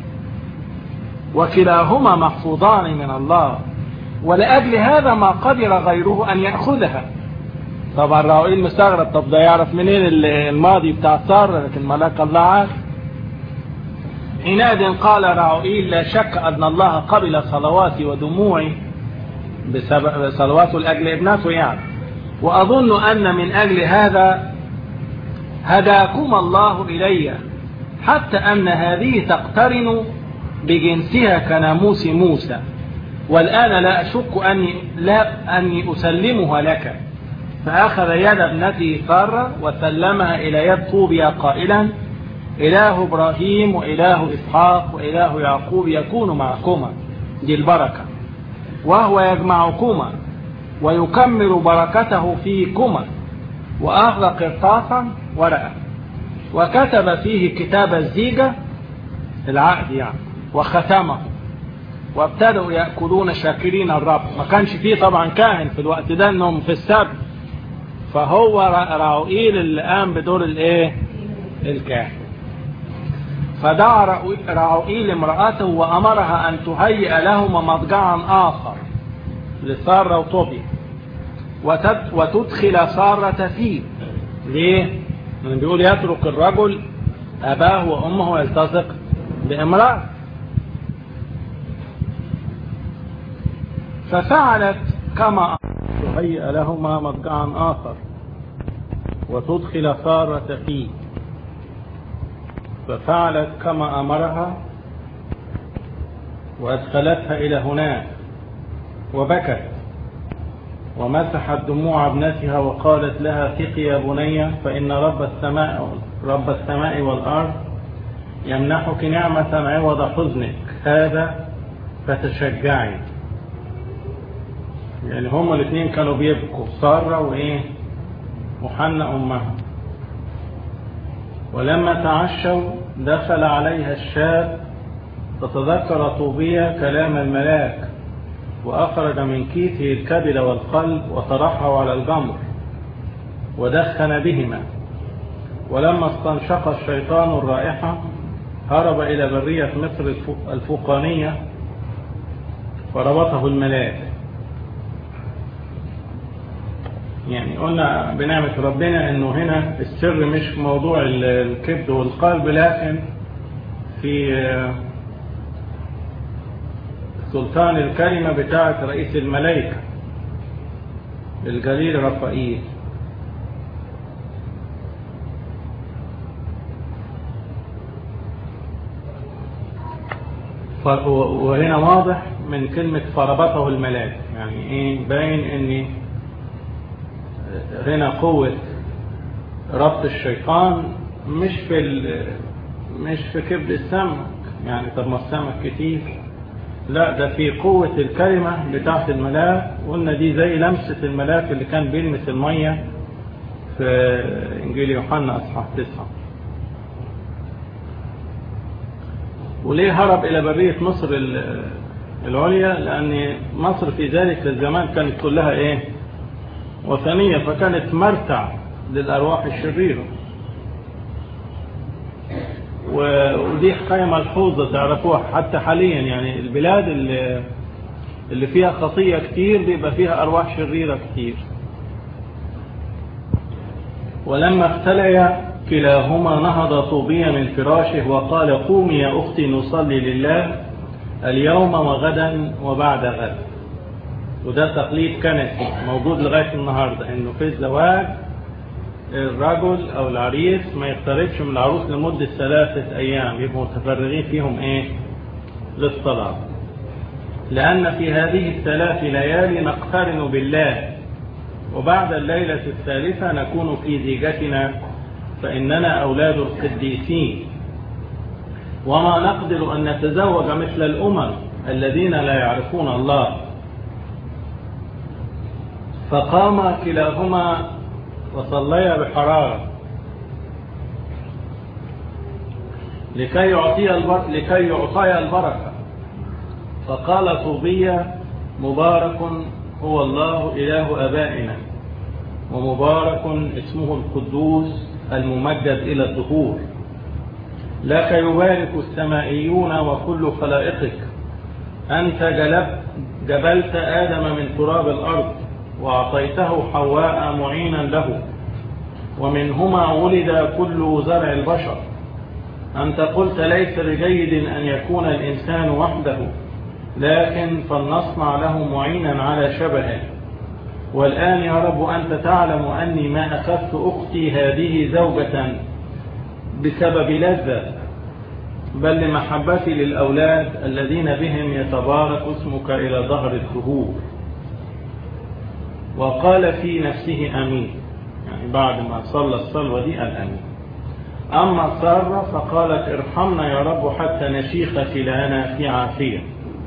وكلاهما محفوظان من الله، ولأجل هذا ما قدر غيره أن يأخذها. طبعا راعوئيل مستغرب، طب ده يعرف منين الماضي بتاع سارة؟ لكن ملاك الله عارف. حينئذ قال راعوئيل لا شك أن الله قبل صلواتي ودموعي بسبب صلواته لأجل ابنته يعني، وأظن أن من أجل هذا هداكم الله إلي حتى أن هذه تقترن بجنسها كناموس موسى، والآن لا أشك أني, لا أني أسلمها لك. فأخذ يد ابنته سارة وسلمها إلى يد طوبيا قائلا إله إبراهيم وإله إسحاق وإله يعقوب يكون معكما، دي البركة، وهو يجمعكما ويكمل بركته فيكما. وأخذ قرطاسا ورقة وكتب فيه كتاب الزيجة العقد يعني وختمه، وابتدأوا يأكلون شاكرين الرب. ما كانش فيه طبعا كاهن في الوقت ده انهم في السبت، فهو راعوئيل اللي قام بدور الايه الكاهن. فدعا راعوئيل امرأته وأمرها أن تهيئ لهما مضجعا آخر لسارة وطوبيا. وتدخل سارة فيه. ليه؟ من بيقول يترك الرجل أباه وأمه ويلتصق بامرأة. ففعلت كما تهيئ لهما مضجعا آخر وتدخل سارة فيه. ففعلت كما أمرها وأدخلتها إلى هناك وبكت ومسحت دموع ابنتها وقالت لها ثقي يا بني فإن رب السماء رب السماء والأرض يمنحك نعمة عوض حزنك هذا فتشجعي. يعني هما الاثنين كانوا بيبكوا، سارة وإيه وحنة أمها. ولما تعشوا دخل عليها الشاب فتذكر طوبية كلام الملاك وأخرج من كيسه الكبد والقلب وطرحه على الجمر ودخن بهما. ولما استنشق الشيطان الرائحة هرب إلى برية مصر الفوقانية فربطه الملاك. يعني قلنا بنعمة ربنا انه هنا السر مش موضوع الكبد والقلب، لكن في سلطان الكلمة بتاعة رئيس الملائكة الجليل رفائيل. وهنا واضح من كلمة فربطه الملاك، يعني ايه باين ان هنا قوة ربط الشيطان مش في مش في كبد السمك، يعني طب ما السمك كتير، لا ده في قوة الكلمة بتاعت الملاك. قلنا دي زي لمسة الملاك اللي كان بيلمس المية في إنجيل يوحنا أصحاح تسعة. وليه هرب إلى برية مصر العليا؟ لأن مصر في ذلك الزمان كانت كلها إيه وثنية، فكانت مرتع للأرواح الشريرة. ودي حكاية ملحوظة تعرفوها حتى حاليا، يعني البلاد اللي, اللي فيها خطية كتير بيبقى فيها أرواح شريرة كتير. ولما اختليا كلاهما نهض طوبيا من فراشه وقال قومي يا أختي نصلي لله اليوم وغدا وبعد غد. وده تقليد كنسي موجود لغاية النهاردة، انه في الزواج الرجل او العريس ما يقتربش من العروس لمدة ثلاثة ايام يبقوا متفرغين فيهم ايه للصلاة، لان في هذه الثلاث ليالي نقترن بالله وبعد الليلة الثالثة نكون في زيجتنا فاننا اولاد القديسين وما نقدر ان نتزوج مثل الامم الذين لا يعرفون الله. فقام كلاهما وصليا بحرارة لكي يعطي البر... لكي يعطي البركة. فقال طوبية مبارك هو الله إله آبائنا ومبارك اسمه القدوس الممجد إلى الدهور. لك يبارك السمائيون وكل خلائقك. أنت جلبت جبلت آدم من تراب الأرض وأعطيته حواء معينا له ومنهما ولد كل زرع البشر. أنت قلت ليس بجيد أن يكون الإنسان وحده لكن فلنصنع له معينا على شبهه. والآن يا رب أنت تعلم أني ما أخذت أختي هذه زوجة بسبب لذة بل لمحبتي للأولاد الذين بهم يتبارك اسمك إلى ظهر الدهور. وقال في نفسه أمين، يعني بعد ما صلى الصلوة دي قال أمين. أما سارة فقالت ارحمنا يا رب حتى نشيخ كلانا في عافية.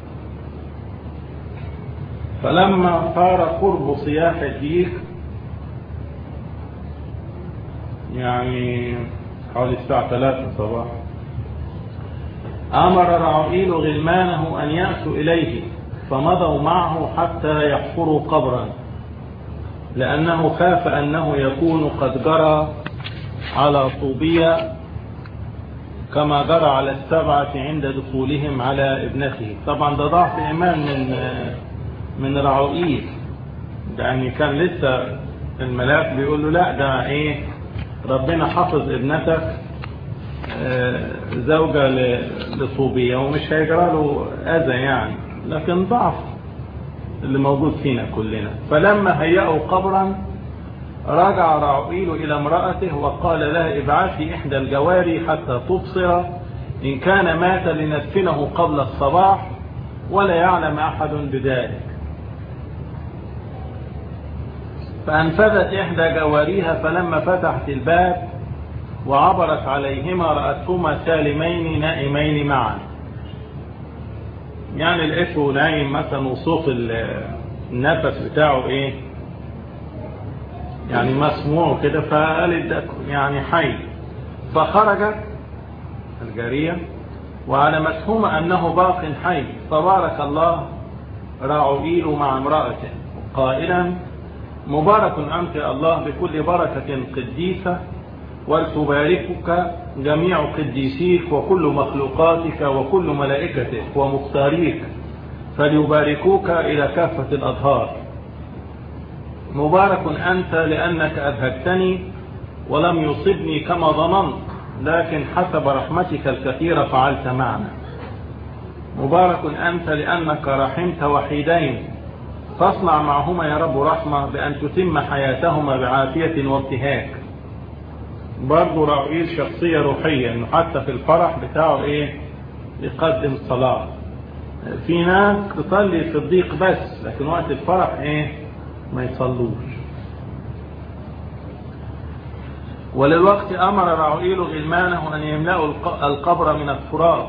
فلما صار قرب صياح الديك يعني حوالي الساعة ثلاثة صباحا أمر رعوئيل غلمانه أن يأتوا إليه فمضوا معه حتى يحفروا قبرا لأنه خاف أنه يكون قد جرى على طوبية كما جرى على السبعة عند دخولهم على ابنته. طبعا ده ضعف إيمان من من رعوئيل، لأن كان لسه الملاك بيقول له لا ده ايه، ربنا حفظ ابنتك زوجة لطوبية ومش هيجرى له أذى يعني، لكن ضعف اللي موجود فينا كلنا. فلما هيأوا قبرا رجع راعوئيل إلى امرأته وقال لها ابعثي إحدى الجواري حتى تبصر إن كان مات لندفنه قبل الصباح ولا يعلم أحد بذلك. فأنفذت إحدى جواريها، فلما فتحت الباب وعبرت عليهما رأتهما سالمين نائمين معا. يعني لقيته نايم مثلا وصوت النفس بتاعه ايه يعني مسموع كده، فقالت ده يعني حي. فخرجت الجارية وعلمتهما أنه باق حي، فبارك الله راعوئيل مع امرأته قائلا مبارك أنت يا الله بكل بركة قديسة، ولتباركك جميع قديسيك وكل مخلوقاتك وكل ملائكتك ومختاريك، فليباركوك إلى كافة الأظهار. مبارك أنت لأنك أبهجتني ولم يصبني كما ظننت، لكن حسب رحمتك الكثيرة فعلت معنا. مبارك أنت لأنك رحمت وحيدين، فاصنع معهما يا رب رحمة بأن تتم حياتهما بعافية وابتهاج. برضو راعوئيل شخصية روحية، انه حتى في الفرح بتاعه ايه يقدم صلاة. في ناس تصلي في الضيق بس، لكن وقت الفرح ايه ما يصلوش. وللوقت امر راعوئيل غلمانه ان يملأوا القبر من التراب،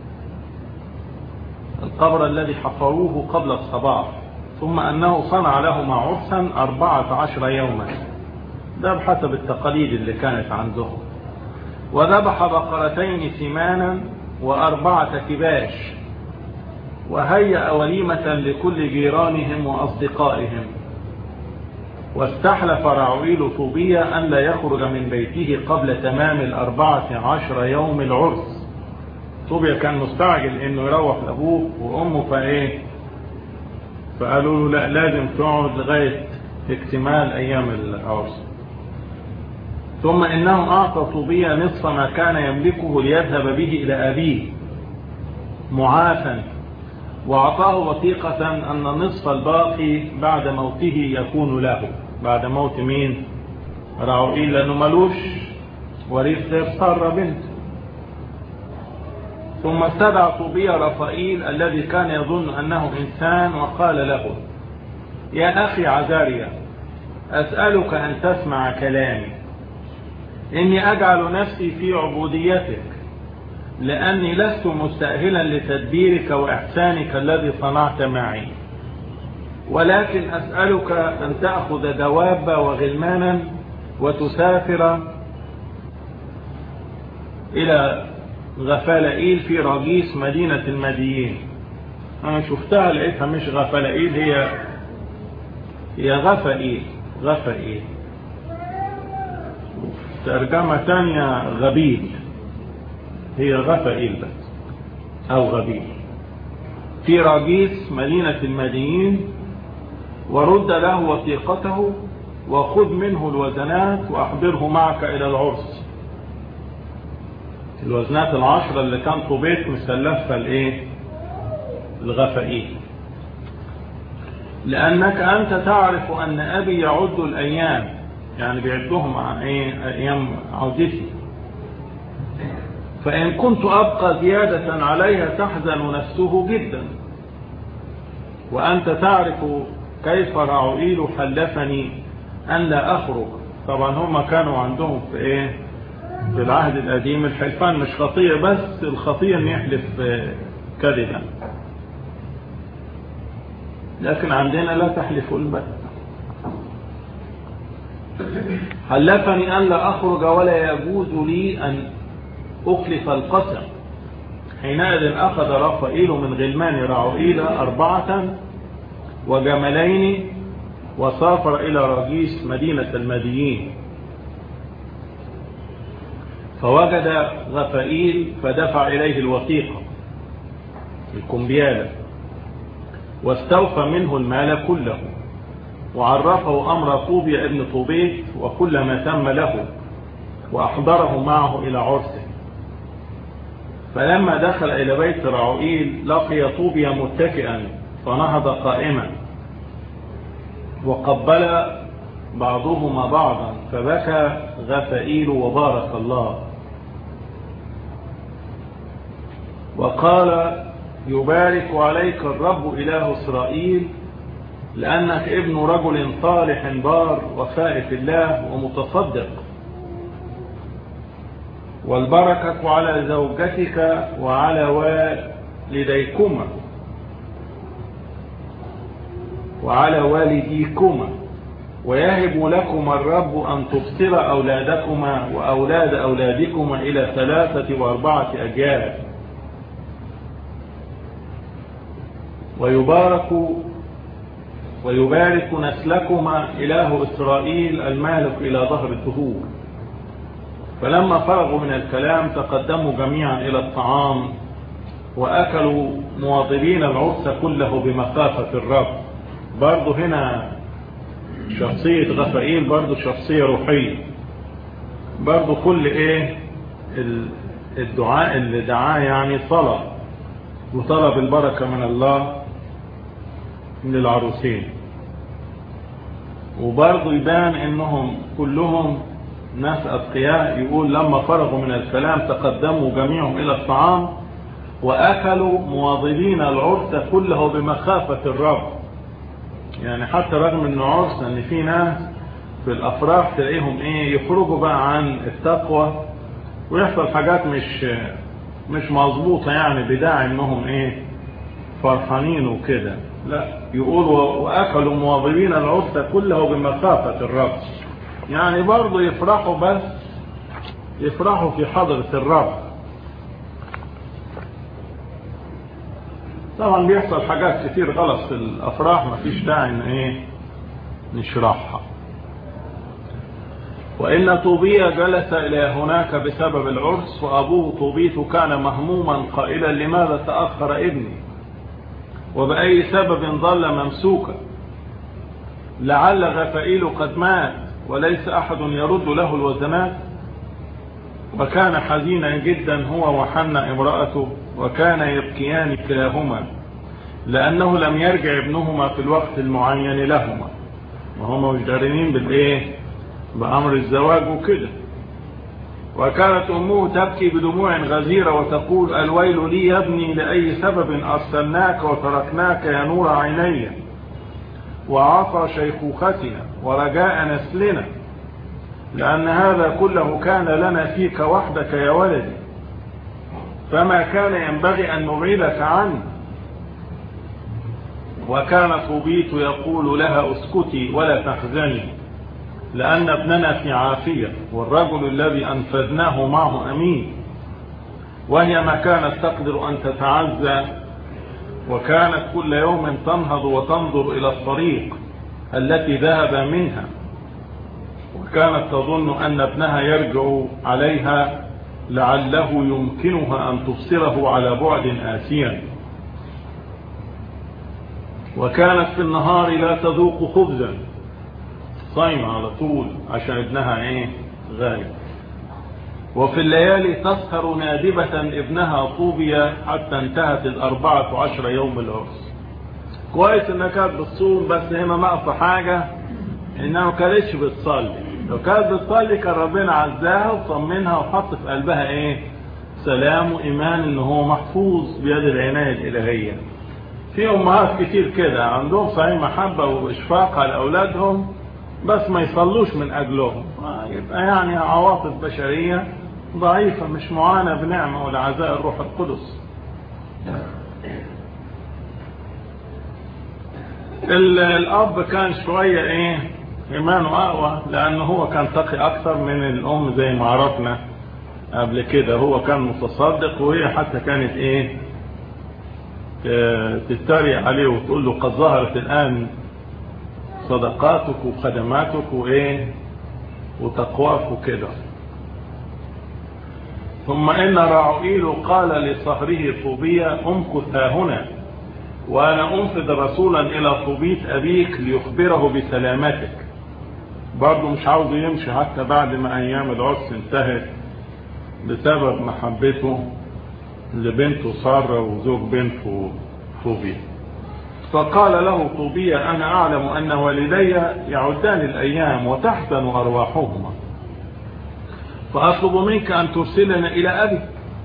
القبر الذي حفروه قبل الصباح، ثم انه صنع لهما عرسا اربعة عشر يوما، ده بحسب التقاليد اللي كانت عندهم. وذبح بقرتين سمانا وأربعة كباش، وهيأ وليمة لكل جيرانهم وأصدقائهم. واستحلف راعوئيل طوبية أن لا يخرج من بيته قبل تمام الأربعة عشر يوم العرس. طوبية كان مستعجل إنه يروح لأبوه وأمه، فإيه فقالوا له لا لازم تقعد لغاية اكتمال أيام العرس. ثم إنه أعطى طوبية نصف ما كان يملكه ليذهب به إلى أبيه معافا، وأعطاه وثيقة أن نصف الباقي بعد موته يكون له. بعد موت مين؟ راعوئيل، لأنه ملوش وريث غير سارة بنته. ثم استدعى طوبية رفائيل الذي كان يظن أنه إنسان وقال له يا أخي عزاريا أسألك أن تسمع كلامي، إني أجعل نفسي في عبوديتك، لأني لست مستأهلا لتدبيرك وإحسانك الذي صنعت معي، ولكن أسألك أن تأخذ دواب وغلمانا وتسافر إلى غفالائيل في راجيس مدينة المديين. أنا شفتها لقيتها مش غفالائيل، هي هي غفائيل غفائيل ترجمة تانية غبيل، هي غفائيل بس أو غبيل، في راجيس مدينة المديين. ورد له وثيقته وخذ منه الوزنات وأحضره معك إلى العرس. الوزنات العشرة اللي كان طوبيت مسلفها الايه الغفائيل، لأنك أنت تعرف أن أبي يعد الأيام، يعني بيعدهم عن ايه أيام عودتي، فإن كنت أبقى زيادة عليها تحزن نفسه جدا، وأنت تعرف كيف راعوئيل حلفني أن لا أخرج. طبعا هم كانوا عندهم في ايه في العهد القديم الحلفان مش خطية، بس الخطية ان يحلف كذبا، لكن عندنا لا تحلف البت. حلفني أن لا أخرج ولا يجوز لي أن أخلف القسم. حينئذ أخذ رفائيل من غلمان راعوئيل أربعة وجملين وسافر إلى راجيس مدينة المديين، فوجد غفائيل فدفع إليه الوثيقة الكمبيالة واستوفى منه المال كله. وعرفه أمر طوبيا ابن طوبيت وكل ما تم له، وأحضره معه إلى عرسه. فلما دخل إلى بيت رعوئيل لقي طوبيا متكئا، فنهض قائما، وقبل بعضهما بعضا، فبكى غفائيل وبارك الله، وقال: يبارك عليك الرب إله إسرائيل، لأنك ابن رجل صالح بار وخائف الله ومتصدق، والبركة على زوجتك وعلى والديكما وعلى والديكما، ويهب لكما الرب أن تبصر أولادكما وأولاد أولادكما إلى ثلاثة وأربعة أجيال، ويبارك ويبارك نسلكما إله إسرائيل المالك إلى ظهر الدهور. فلما فرغوا من الكلام تقدموا جميعا إلى الطعام، وأكلوا مواظبين العرس كله بمخافة الرب. برضو هنا شخصية غفائيل برضو شخصية روحية، برضو كل ايه الدعاء اللي دعاه يعني صلاة وطلب البركة من الله للعروسين. وبرضو يبان انهم كلهم ناس أتقياء. يقول لما فرغوا من الكلام تقدموا جميعهم إلى الطعام وأكلوا مواظبين العرس كله بمخافة الرب. يعني حتى رغم انه عرس ان في ناس في الافراح تلاقيهم ايه يخرجوا بقى عن التقوى ويحصل حاجات مش مش مظبوطه، يعني بداعي انهم ايه فرحانين وكده. لا، يقول واكلوا مواظبين العرس كله بمخافه الرب، يعني برضه يفرحوا بس يفرحوا في حضره الرب. طبعا بيحصل حاجات كتير غلط في الافراح مفيش داعي ان ايه نشرحها. وان طوبيا جلس الى هناك بسبب العرس، وابوه طوبيت كان مهموما قائلا: لماذا تاخر ابني؟ وباي سبب ظل ممسوكا؟ لعل غفائيل قد مات وليس احد يرد له الوزنات. وكان حزينا جدا هو وحنا امرأته، وكان يبكيان كلاهما لأنه لم يرجع ابنهما في الوقت المعين لهما، وهم مش دارين بالإيه بأمر الزواج وكده. وكانت أمه تبكي بدموع غزيرة وتقول: الويل لي يا ابني، لأي سبب أرسلناك وتركناك يا نور عيني وعصى شيخوختنا ورجاء نسلنا، لأن هذا كله كان لنا فيك وحدك يا ولدي، فما كان ينبغي أن نبعدك عنه. وكان طوبيت يقول لها: اسكتي ولا تحزني، لأن ابننا في عافية، والرجل الذي أنفذناه معه أمين. وهي ما كانت تقدر أن تتعزى، وكانت كل يوم تنهض وتنظر إلى الطريق التي ذهب منها، وكانت تظن أن ابنها يرجع عليها لعله يمكنها أن تبصره على بعد آسيا. وكانت في النهار لا تذوق خبزا، صايمة على طول عشان ابنها ايه غالب. وفي الليالي تسهر نادبة ابنها طوبيا حتى انتهت الأربعة عشر يوم العرس. كويس انها كانت بتصوم، بس هنا ناقصة حاجة، انها ما كانتش بتصلي. لو كانت بتصلي كان ربنا عزاها وطمنها وحط في قلبها ايه سلام وإيمان ان هو محفوظ بيد العناية الإلهية. في أمهات كتير كده عندهم صحيح محبة وإشفاق على أولادهم، بس ما يصلوش من أجلهم، يبقى يعني عواطف بشرية ضعيفة، مش معانة بنعمة ولعزاء الروح القدس. الأب كان شوية إيه إيمانه أقوى، لأنه هو كان تقي أكثر من الأم زي ما عرفنا قبل كده. هو كان متصدق، وهي حتى كانت إيه تتريق عليه وتقول له: قد ظهرت الآن صدقاتك وخدماتك وإيه وتقواك وكده. ثم إن رعوئيل قال لصهره طوبيا: امكث ها هنا، وأنا أنفذ رسولا إلى طوبيت أبيك ليخبره بسلامتك. برضه مش عاوز يمشي حتى بعد ما أيام العرس انتهت بسبب محبته لبنته سارة وزوج بنته طوبيا. فقال له طوبيا أنا أعلم أن والدي يعدان الأيام وتحزن أرواحهما، فأطلب منك أن ترسلنا إلى أبي.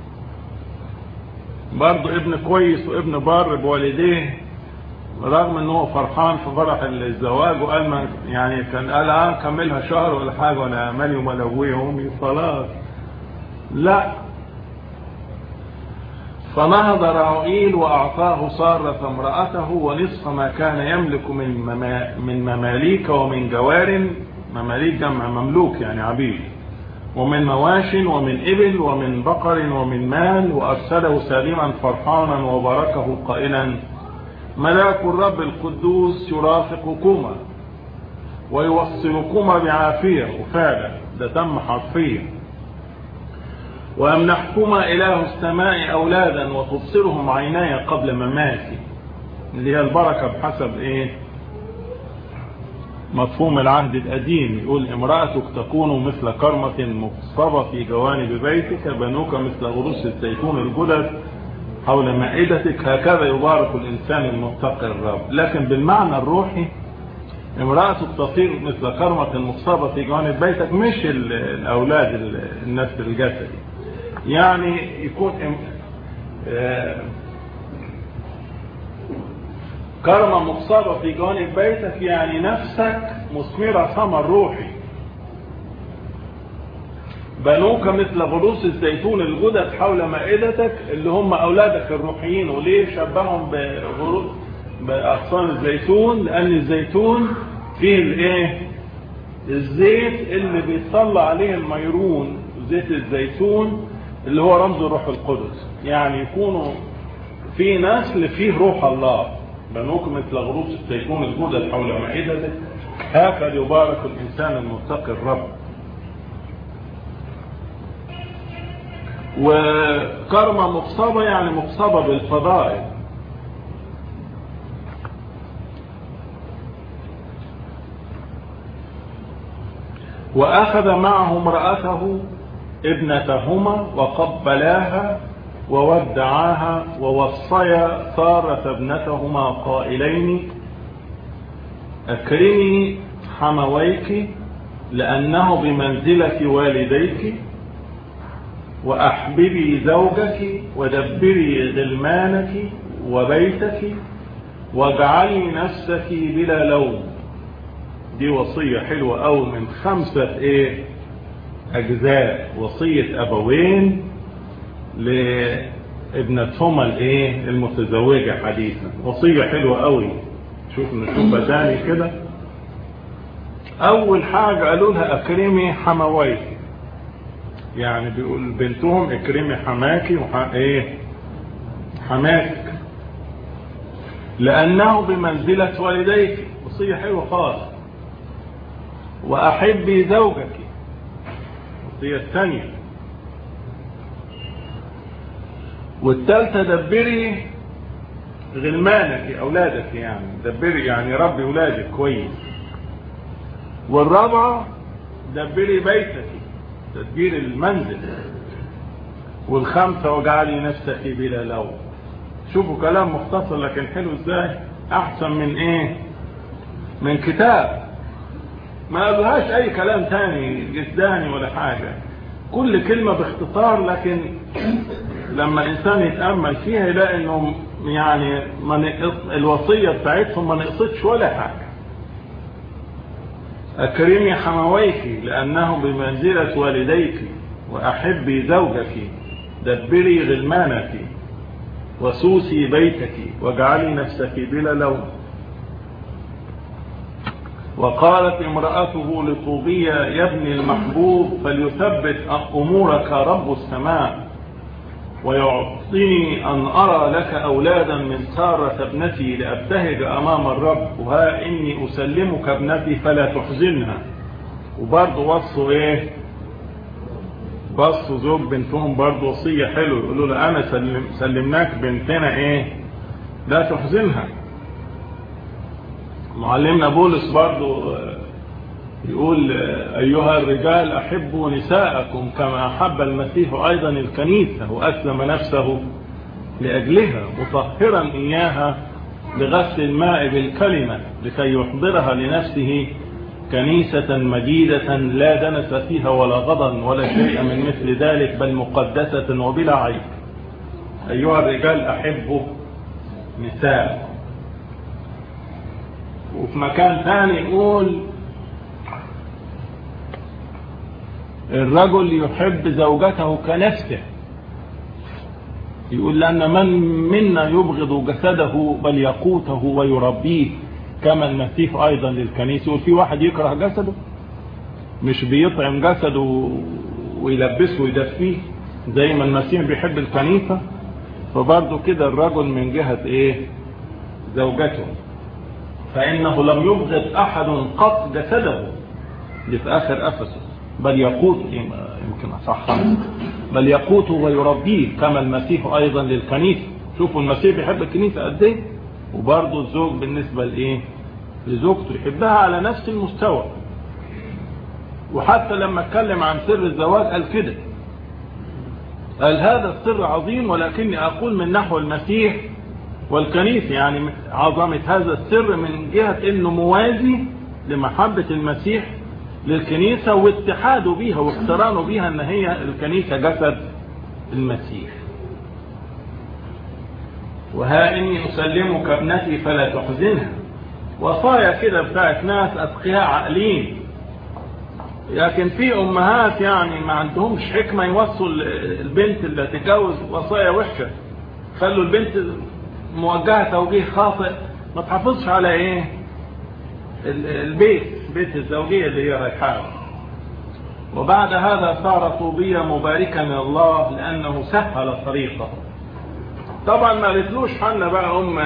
برضه ابن كويس وابن بار بوالديه، رغم أنه فرحان في فرح الزواج وقال ما يعني كان قال آه كملها شهر ولا حاجة ولا مالي وملويهم خلاص، لا. فنهض راعيل وأعطاه سارة امرأته ونصف ما كان يملك من من مماليك ومن جوار، مماليك جمع مملوك يعني عبيد، ومن مواش ومن إبل ومن بقر ومن مال، وأرسله سالما فرحانا وباركه قائلا ملاك الرب القدوس يرافقكما ويوصلكما بعافية. وفعلا ده تم حرفيا. وأمنحكما إله السماء أولادا وتبصرهم عيناي قبل مماتي، اللي هي البركة بحسب إيه مفهوم العهد القديم. يقول امرأتك تكون مثل كرمة مقصبة في جوانب بيتك، بنوك مثل غروس الزيتون الجدد حول مائدتك، هكذا يبارك الإنسان المتقي الرب. لكن بالمعنى الروحي امرأتك تصير مثل كرمة مقصبة في جوانب بيتك، مش الأولاد النسل الجسدي، يعني يكون كرمة مقصبة في جوانب بيتك، يعني نفسك مثمرة ثمر روحي. بنوك مثل غروس الزيتون الجدد حول مائدتك، اللي هم أولادك الروحيين. وليه شبههم بغروس بأغصان الزيتون؟ لأن الزيتون فيه الايه الزيت اللي بيصلى عليه الميرون، زيت الزيتون اللي هو رمز الروح القدس، يعني يكونوا في نسل فيه روح الله. بنوك مثل غروس الزيتون الجدد حول مائدتك، هكذا يبارك الإنسان المتقي الرب. وكرمة مقصبة يعني مقصبة بالفضائل. وأخذ معه امرأته ابنتهما وقبلاها وودعاها، ووصيا سارة ابنتهما قائلين أكرمي حمويك لأنه بمنزلة والديك، وأحببي زوجك ودبري غلمانك وبيتك، واجعلي نفسك بلا لوم. دي وصية حلوة أو من خمسة ايه أجزاء، وصية أبوين لابنتهما الايه المتزوجة حديثا. وصية حلوة قوي. شوف نشوفها تاني كده. أول حاجة قالوا لها أكرمي حمويك، يعني بيقول بنتهم اكرمي حماكي وح... ايه حماك لأنه بمنزلة والديك. وصية حلوة خالص. وأحبي زوجك، الوصية الثانية. والثالثة دبري غلمانك أولادك، يعني دبري يعني ربي أولادك كويس. والرابعة دبري بيتك، تدبير المنزل. والخامسة واجعلي نفسك بلا لوم. شوفوا كلام مختصر لكن حلو ازاي، احسن من ايه من كتاب ما قالوهاش اي كلام تاني جسداني ولا حاجة، كل كلمة باختصار. لكن لما الانسان يتأمل فيها يلاقي انه يعني الوصية بتاعتهم ما نقصتش ولا حاجة. أكرمي حمويك لأنه بمنزلة والديك، وأحبي زوجك، دبري غلمانك، وسوسي بيتك، واجعلي نفسك بلا لوم. وقالت امرأته لطوبيا يا ابني المحبوب فليثبت أمورك رب السماء، ويعطيني أن أرى لك أولادا من سارة ابنتي لأبتهج أمام الرب، وها إني أسلمك ابنتي فلا تحزنها. وبرضه وصوا إيه وصوا زوج بنتهم برضه وصية حلو، يقولوا له أنا سلم سلمناك بنتنا إيه لا تحزنها. معلمنا بولس برضو يقول أيها الرجال أحبوا نساءكم كما أحب المسيح أيضا الكنيسة وأسلم نفسه لأجلها مطهرا إياها بغسل الماء بالكلمة لكي يحضرها لنفسه كنيسة مجيدة لا دنس فيها ولا غضن ولا شيء من مثل ذلك بل مقدسة وبلا عيب. أيها الرجال أحبوا نساء. وفي مكان ثاني يقول الرجل يحب زوجته كنفسه. يقول لأن من منا يبغض جسده بل يقوته ويربيه كما المسيح أيضا للكنيسة. يقول في واحد يكره جسده مش بيطعم جسده ويلبسه ويدفيه زي ما المسيح بيحب الكنيسة. فبرضه كده الرجل من جهة ايه زوجته، فإنه لم يبغض أحد قط جسده اللي في آخر أفسس بل يقوت، يمكن أصح بل يقوته ويربيه كما المسيح أيضا للكنيسة. شوفوا المسيح بيحب الكنيسة قد ايه، وبرضه الزوج بالنسبة لإيه لزوجته يحبها على نفس المستوى. وحتى لما اتكلم عن سر الزواج قال كده، قال هذا السر عظيم ولكني أقول من نحو المسيح والكنيسة. يعني عظمة هذا السر من جهة انه موازي لمحبة المسيح للكنيسة واتحاده بيها واقترانه بيها ان هي الكنيسة جسد المسيح. وها اني اسلمك ابنتي فلا تحزنها. وصايا كده بتاعت ناس اتقياء عقلين، لكن في امهات يعني ما عندهمش حكمة يوصوا البنت اللي تتجوز وصايا وحشة، خلوا البنت موجهة توجيه خاطئ ما تحافظش على ايه البيت بيت الزوجية اللي هي رايحاه. وبعد هذا صار طوبية مباركا من الله لأنه سهل طريقه. طبعا ما قالتلوش حنا بقى ام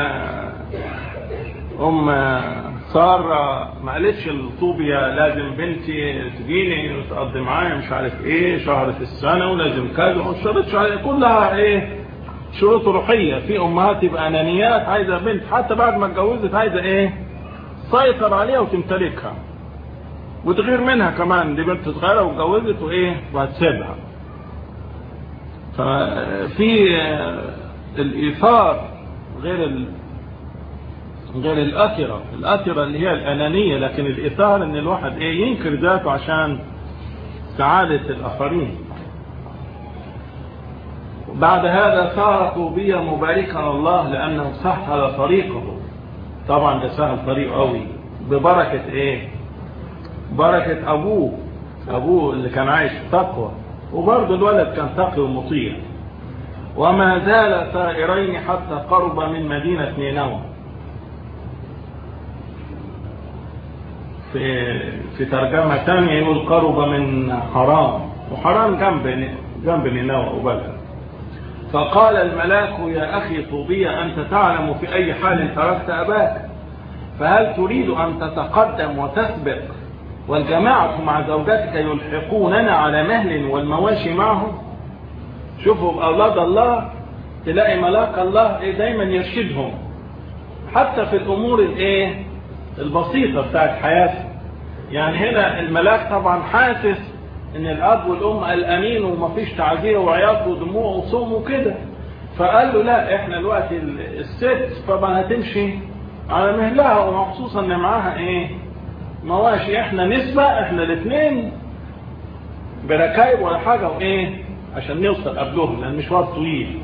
ام سارة ما قالتش الطوبية لازم بنتي تجيني وتقضي معايا مش عارف ايه شهر في السنة ولازم كذا وما اشترطش عليها، كلها ايه شروط روحية. في امهات يبقى انانيات عايزة بنت حتى بعد ما اتجوزت عايزة ايه تسيطر عليها وتمتلكها وتغير منها كمان، دي بنت صغيرة واتجوزت وايه وهتسيبها. ففي الايثار غير ال... غير الاثرة الاثرة اللي هي الانانية، لكن الايثار ان الواحد ايه ينكر ذاته عشان سعادة الاخرين. بعد هذا صار طوبية مباركا الله لأنه سهل طريقه. طبعا ده سهل طريقه قوي ببركة ايه بركة ابوه ابوه اللي كان عايش في تقوى، وبرضه الولد كان تقي ومطيع. وما زال سائرين حتى قرب من مدينة نينوى. في في ترجمة ثانية يقول قرب من حران، وحران جنب جنب نينوى وبلد. فقال الملاك يا أخي طوبية أنت تعلم في أي حال تركت أباك، فهل تريد أن تتقدم وتسبق والجماعة مع زوجتك يلحقوننا على مهل والمواشي معهم؟ شوفوا أولاد الله تلاقي ملاك الله دايما يرشدهم حتى في الأمور الايه البسيطة بتاعت حياته. يعني هنا الملاك طبعا حاسس ان الاب والام قلقانين ومفيش تعزيه وعياط ودموع وصوم وكده، فقال له لا احنا الوقت الست طبعا هتمشي على مهلها ومخصوصا ان معاها ايه مواشي، احنا نسبة احنا الاثنين بركايب ولا حاجة وايه عشان نوصل قبلهم لان المشوار طويل.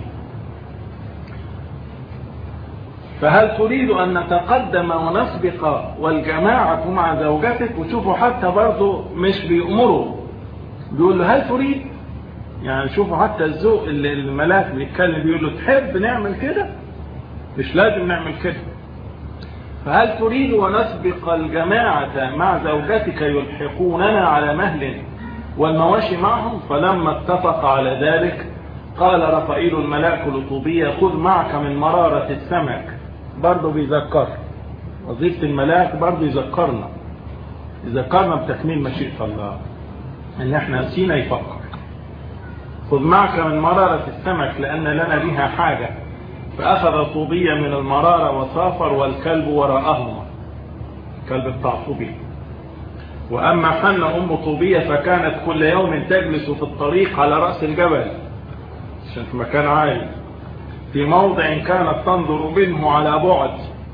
فهل تريد ان نتقدم ونسبق والجماعة مع زوجتك؟ وشوفوا حتى برضو مش بيأمروا، بيقول له هل تريد، يعني شوفوا حتى الذوق اللي الملاك بيتكلم بيقول له تحب نعمل كده، مش لازم نعمل كده. فهل تريد ونسبق الجماعة مع زوجتك يلحقوننا على مهل والمواشي معهم؟ فلما اتفق على ذلك قال رفائيل الملاك لطوبية خذ معك من مرارة السمك. برضو بيذكر وظيفة الملاك، برضو يذكرنا يذكرنا بتكميل مشيئة الله ان احنا نسينا يفكر. خذ معك من مرارة السمك لان لنا بها حاجة فأخذ طوبية من المرارة وسافر والكلب وراءهما، الكلب بتاع طوبية. وأما حنة أم طوبية فكانت كل يوم تجلس في الطريق على رأس الجبل عشان في مكان عالي في موضع كانت تنظر منه على بعد،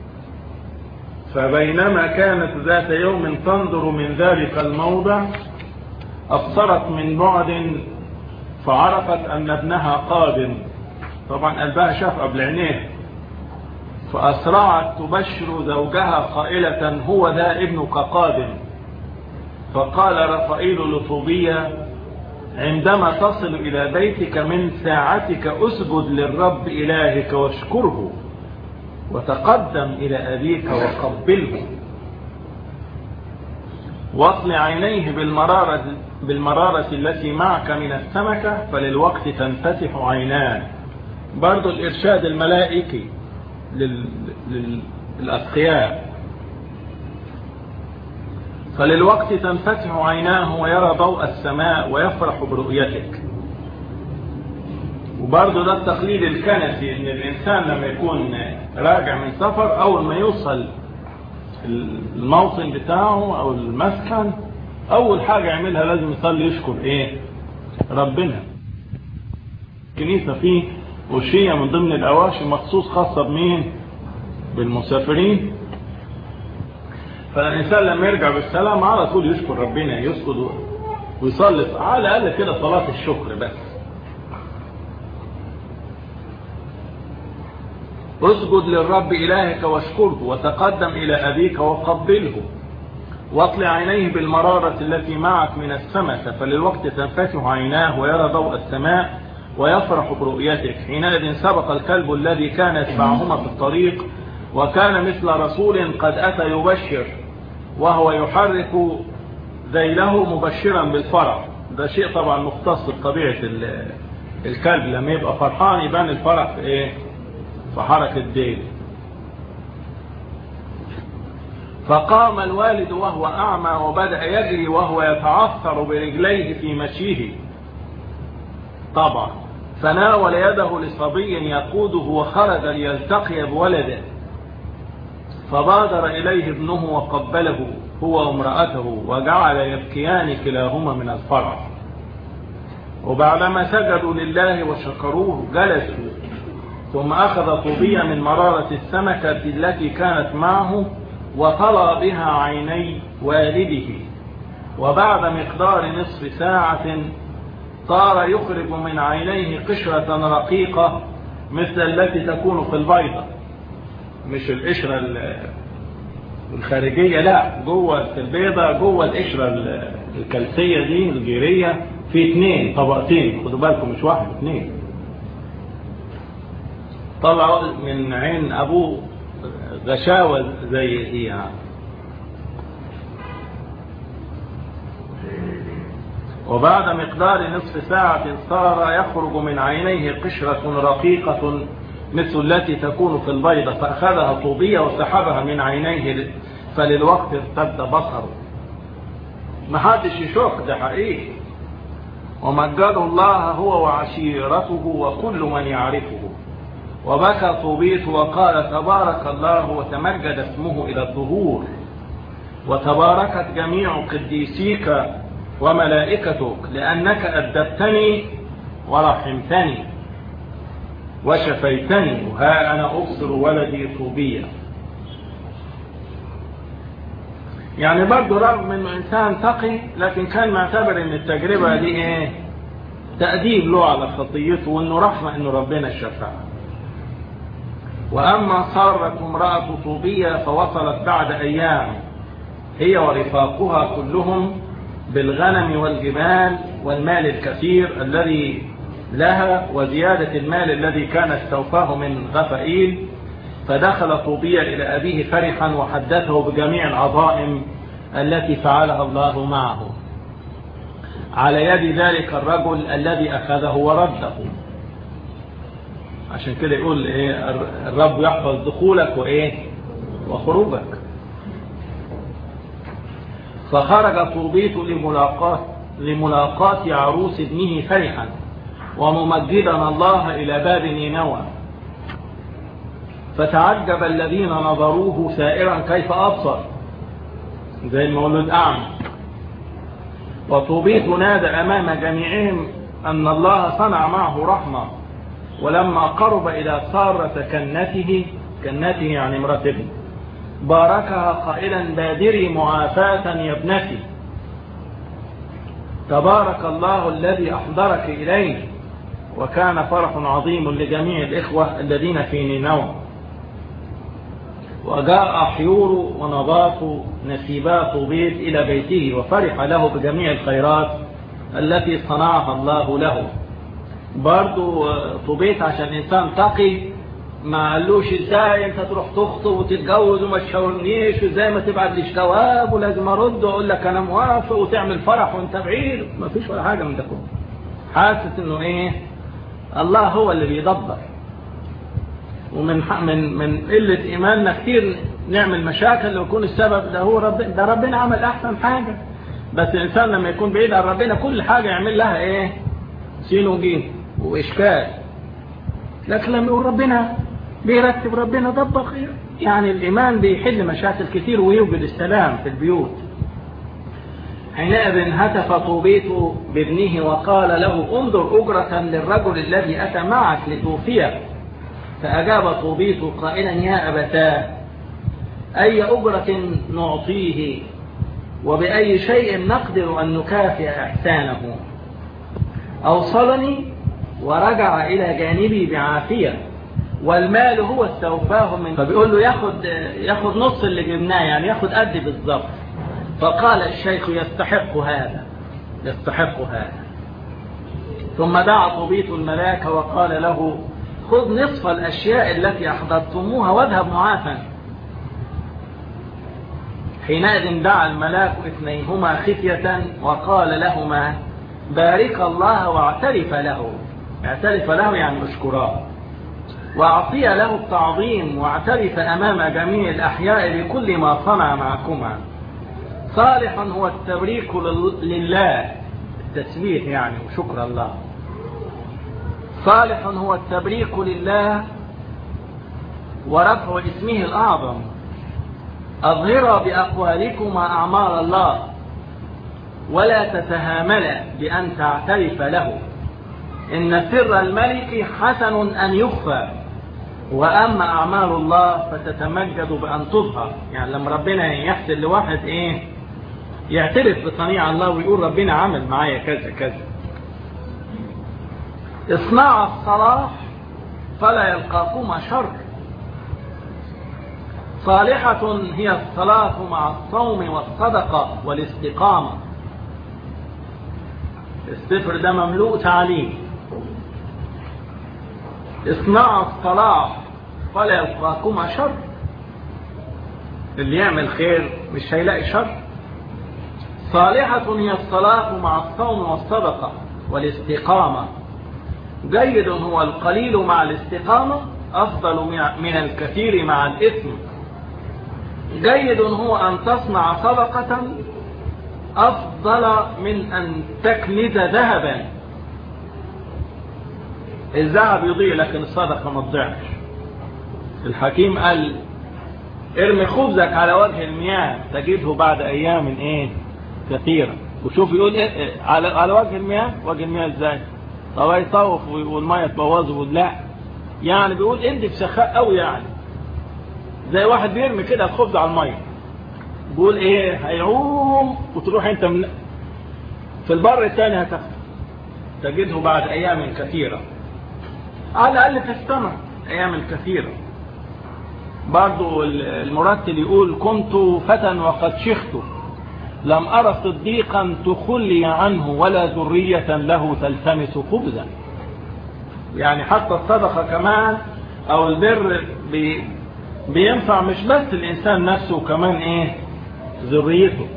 فبينما كانت ذات يوم تنظر من ذلك الموضع أبصرت من بعد فعرفت أن ابنها قادم. طبعا قلبها شاف قبل عينيه، فأسرعت تبشر زوجها قائلة هو ذا ابنك قادم. فقال رفائيل لطوبية عندما تصل إلى بيتك من ساعتك أسجد للرب إلهك واشكره وتقدم إلى أبيك وقبله واطلع عينيه بالمرارة, بالمرارة التي معك من السمكة فللوقت تنفتح عيناه. برضو الإرشاد الملائكي لل... لل... للأتقياء. فللوقت تنفتح عيناه ويرى ضوء السماء ويفرح برؤيتك. وبرضو ده التقليد الكنسي ان الانسان لما يكون راجع من سفر اول ما يوصل الموطن بتاعه او المسكن اول حاجة يعملها لازم يصلي يشكر ايه ربنا. الكنيسة فيه وشية من ضمن الاواشي مخصوص خاصة بمين؟ بالمسافرين. فالإنسان لما يرجع بالسلام على طول يشكر ربنا، يسجد ويصلي على الأقل كده صلاة الشكر بس. اسجد للرب إلهك واشكره وتقدم إلى أبيك وقبله واطلع عينيه بالمرارة التي معك من السمكة فللوقت تنفتح عيناه ويرى ضوء السماء ويفرح برؤيتك. حينئذ سبق الكلب الذي كان يتبعهما في الطريق وكان مثل رسول قد أتى يبشر وهو يحرك ذيله مبشرا بالفرح. ده شيء طبعا مختص بطبيعة الكلب، لما يبقى فرحان يبان الفرح في ايه؟ في حركة ذيل. فقام الوالد وهو أعمى وبدأ يجري وهو يتعثر برجليه في مشيه طبعا، فناول يده لصبي يقوده وخرج ليلتقي بولده فبادر إليه ابنه وقبله هو وامرأته وجعل يبكيان كلاهما من الفرح. وبعدما سجدوا لله وشكروه جلسوا، ثم أخذ طوبية من مرارة السمكة التي كانت معه وطلى بها عيني والده، وبعد مقدار نصف ساعة صار يخرج من عينيه قشرة رقيقة مثل التي تكون في البيضة، مش القشرة الخارجية، لا جوه في البيضة جوه القشرة الكلسية دي الجيرية في اثنين طبقتين، خدوا بالكم مش واحد اثنين. طلعوا من عين ابوه غشاوة زي دي يعني. وبعد مقدار نصف ساعة صار يخرج من عينيه قشرة رقيقة مثل التي تكون في البيضة، فأخذها طوبية وسحبها من عينيه فللوقت ارتد بصره. ما حدش يشك، ده حقيقي. ومجده الله هو وعشيرته وكل من يعرفه. وبكى طوبيت وقال تبارك الله وتمجد اسمه إلى الظهور، وتباركت جميع قديسيك وملائكتك لأنك أدبتني ورحمتني وشفيتني، وها أنا أبصر ولدي طوبية. يعني برضو رغم انه انسان تقي لكن كان معتبر ان التجربة دي ايه؟ تأديب له على خطيته، وانه رحمة انه ربنا شفاه. واما صارت امرأة طوبية فوصلت بعد ايام هي ورفاقها كلهم بالغنم والجمال والمال الكثير الذي لها وزيادة المال الذي كان استوفاه من غفائيل. فدخل طوبية إلى أبيه فرحا وحدثه بجميع العظائم التي فعلها الله معه على يد ذلك الرجل الذي أخذه ورده. عشان كده يقول إيه؟ الرب يحفظ دخولك وإيه؟ وخروجك. فخرج طوبيت لملاقاة لملاقاة عروس ابنه فرحا وممجدا الله إلى باب نينوى. فتعجب الذين نظروه سائرا كيف أبصر، زي المولود أعمى. وطوبيت نادى أمام جميعهم أن الله صنع معه رحمة، ولما قرب إلى سارة كنته، كنته يعني امرأته، باركها قائلا بادري معافاة يا ابنتي، تبارك الله الذي أحضرك إليه. وكان فرح عظيم لجميع الإخوة الذين في نينوى. وجاء أحيور ونباط نسيبا طوبيت إلى بيته، وفرح له بجميع الخيرات التي صنعها الله له. برضو طوبيت عشان إنسان تقي ما قالوش ازاي انت تروح تخطب وتتجوز وما تشاورنيش، وازاي ما تبعت ليش جواب ولازم ارد واقول لك انا موافق وتعمل فرح وانت بعيد. ما فيش ولا حاجه من ده كله. حاسس انه ايه، الله هو اللي بيدبر. ومن من من قله ايماننا كتير نعمل مشاكل لو يكون السبب ده هو رب ده ربنا عمل احسن حاجه. بس الانسان لما يكون بعيد عن ربنا كل حاجه يعمل لها ايه، سين وجيم واشكال. لكن لما يقول ربنا بيرتب، ربنا دبر، يعني الإيمان بيحل مشاكل كتير ويوجد السلام في البيوت. حينئذ هتف طوبيت بابنه وقال له انظر أجرة للرجل الذي أتى معك لتوفيه. فأجاب طوبيت قائلا يا أبتاه أي أجرة نعطيه وبأي شيء نقدر أن نكافئ إحسانه؟ أوصلني ورجع إلى جانبي بعافية، والمال هو استوفاه من. فبيقول له ياخد ياخد نص اللي جبناه، يعني ياخد قد بالظبط. فقال الشيخ يستحق هذا، يستحق هذا. ثم دعا طوبيت الملاك وقال له خذ نصف الأشياء التي أحضرتموها واذهب معافا. حينئذ دعا الملاك اثنيهما خفية وقال لهما بارك الله واعترف له. اعترف له يعني اشكراه، واعطي له التعظيم واعترف امام جميع الاحياء بكل ما صنع معكما. صالح هو التبريك لله، التسبيح يعني وشكر الله. صالح هو التبريك لله ورفع اسمه الاعظم. اظهرا باقوالكما اعمال الله ولا تتهاملا بان تعترف له. إن سر الملك حسن أن يخفى، وأما أعمال الله فتتمجد بأن تظهر. يعني لما ربنا يحسن لواحد إيه، يعترف بصنيع الله ويقول ربنا عمل معايا كذا كذا. اصنع الصلاح فلا يلقاكما شر. صالحة هي الصلاة مع الصوم والصدقة والاستقامة. السفر ده مملوء تعليم. اصنع الصلاح فلا يلقاكما شر. اللي يعمل خير مش هيلاقي شر. صالحة هي الصلاة مع الصوم والصدقة والاستقامة. جيد هو القليل مع الاستقامة أفضل من الكثير مع الإثم. جيد هو أن تصنع صدقة أفضل من أن تكنز ذهبا. الذهب يضيع لكن الصدقة ما تضيعش. الحكيم قال ارمي خبزك على وجه المياه تجده بعد أيام إيه كثيرة. وشوف يقول إيه على على وجه المياه. وجه المياه إزاي؟ طب يطوف والمية تبوظه؟ لا، يعني بيقول انت في سخاء قوي، يعني زي واحد بيرمي كده الخبز على المية. بيقول ايه، هيعوم وتروح انت من في البر الثاني هتخفى تجده بعد ايام كثيرة. على الاقل تستمر ايام كثيرة. برضو المرتل يقول كنت فتى وقد شخت لم أرى صديقا تخلي عنه ولا ذرية له تلتمس خبزا. يعني حتى الصدقة كمان او البر بي بينفع مش بس الانسان نفسه كمان ايه ذريته.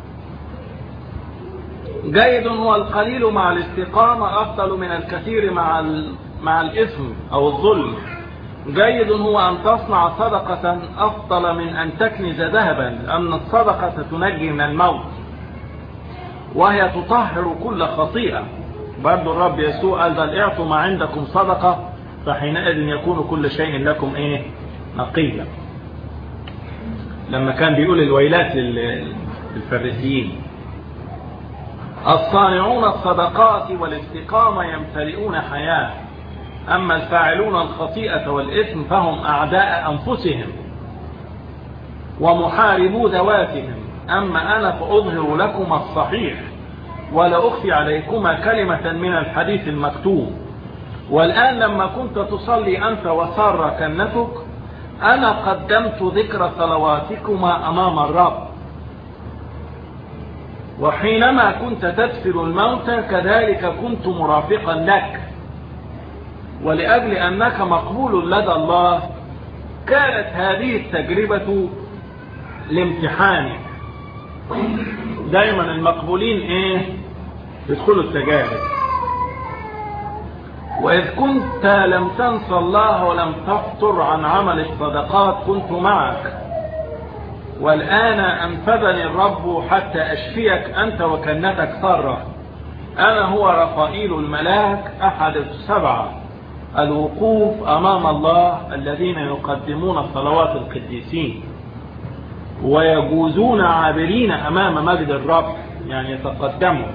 جيد هو القليل مع الاستقامة افضل من الكثير مع مع الاثم او الظلم. جيد هو ان تصنع صدقة افضل من ان تكنز ذهبا، لان الصدقة تنجي من الموت وهي تطهر كل خطيئة. برضو الرب يسوع قال بل اعطوا ما عندكم صدقة فحينئذ يكون كل شيء لكم ايه نقية لما كان بيقول الويلات للفريسيين: الصانعون الصدقات والاستقامة يمتلئون حياة، أما الفاعلون الخطيئة والإثم فهم أعداء أنفسهم ومحاربو ذواتهم، أما أنا فأظهر لكم الصحيح ولا أخفي عليكما كلمة من الحديث المكتوب. والآن لما كنت تصلي أنت وسار كنتك أنا قدمت ذكر صلواتكما أمام الرب، وحينما كنت تدفن الموتى كذلك كنت مرافقا لك، ولأجل أنك مقبول لدى الله كانت هذه التجربة لامتحانك. دايما المقبولين ايه؟ يدخلوا التجارب. وإذ كنت لم تنس الله ولم تفطر عن عمل الصدقات كنت معك، والآن أنفذني الرب حتى أشفيك أنت وكنتك سارة. أنا هو رفائيل الملاك أحد السبعة الوقوف أمام الله الذين يقدمون صلوات القديسين ويجوزون عابرين أمام مجد الرب، يعني يتقدموا.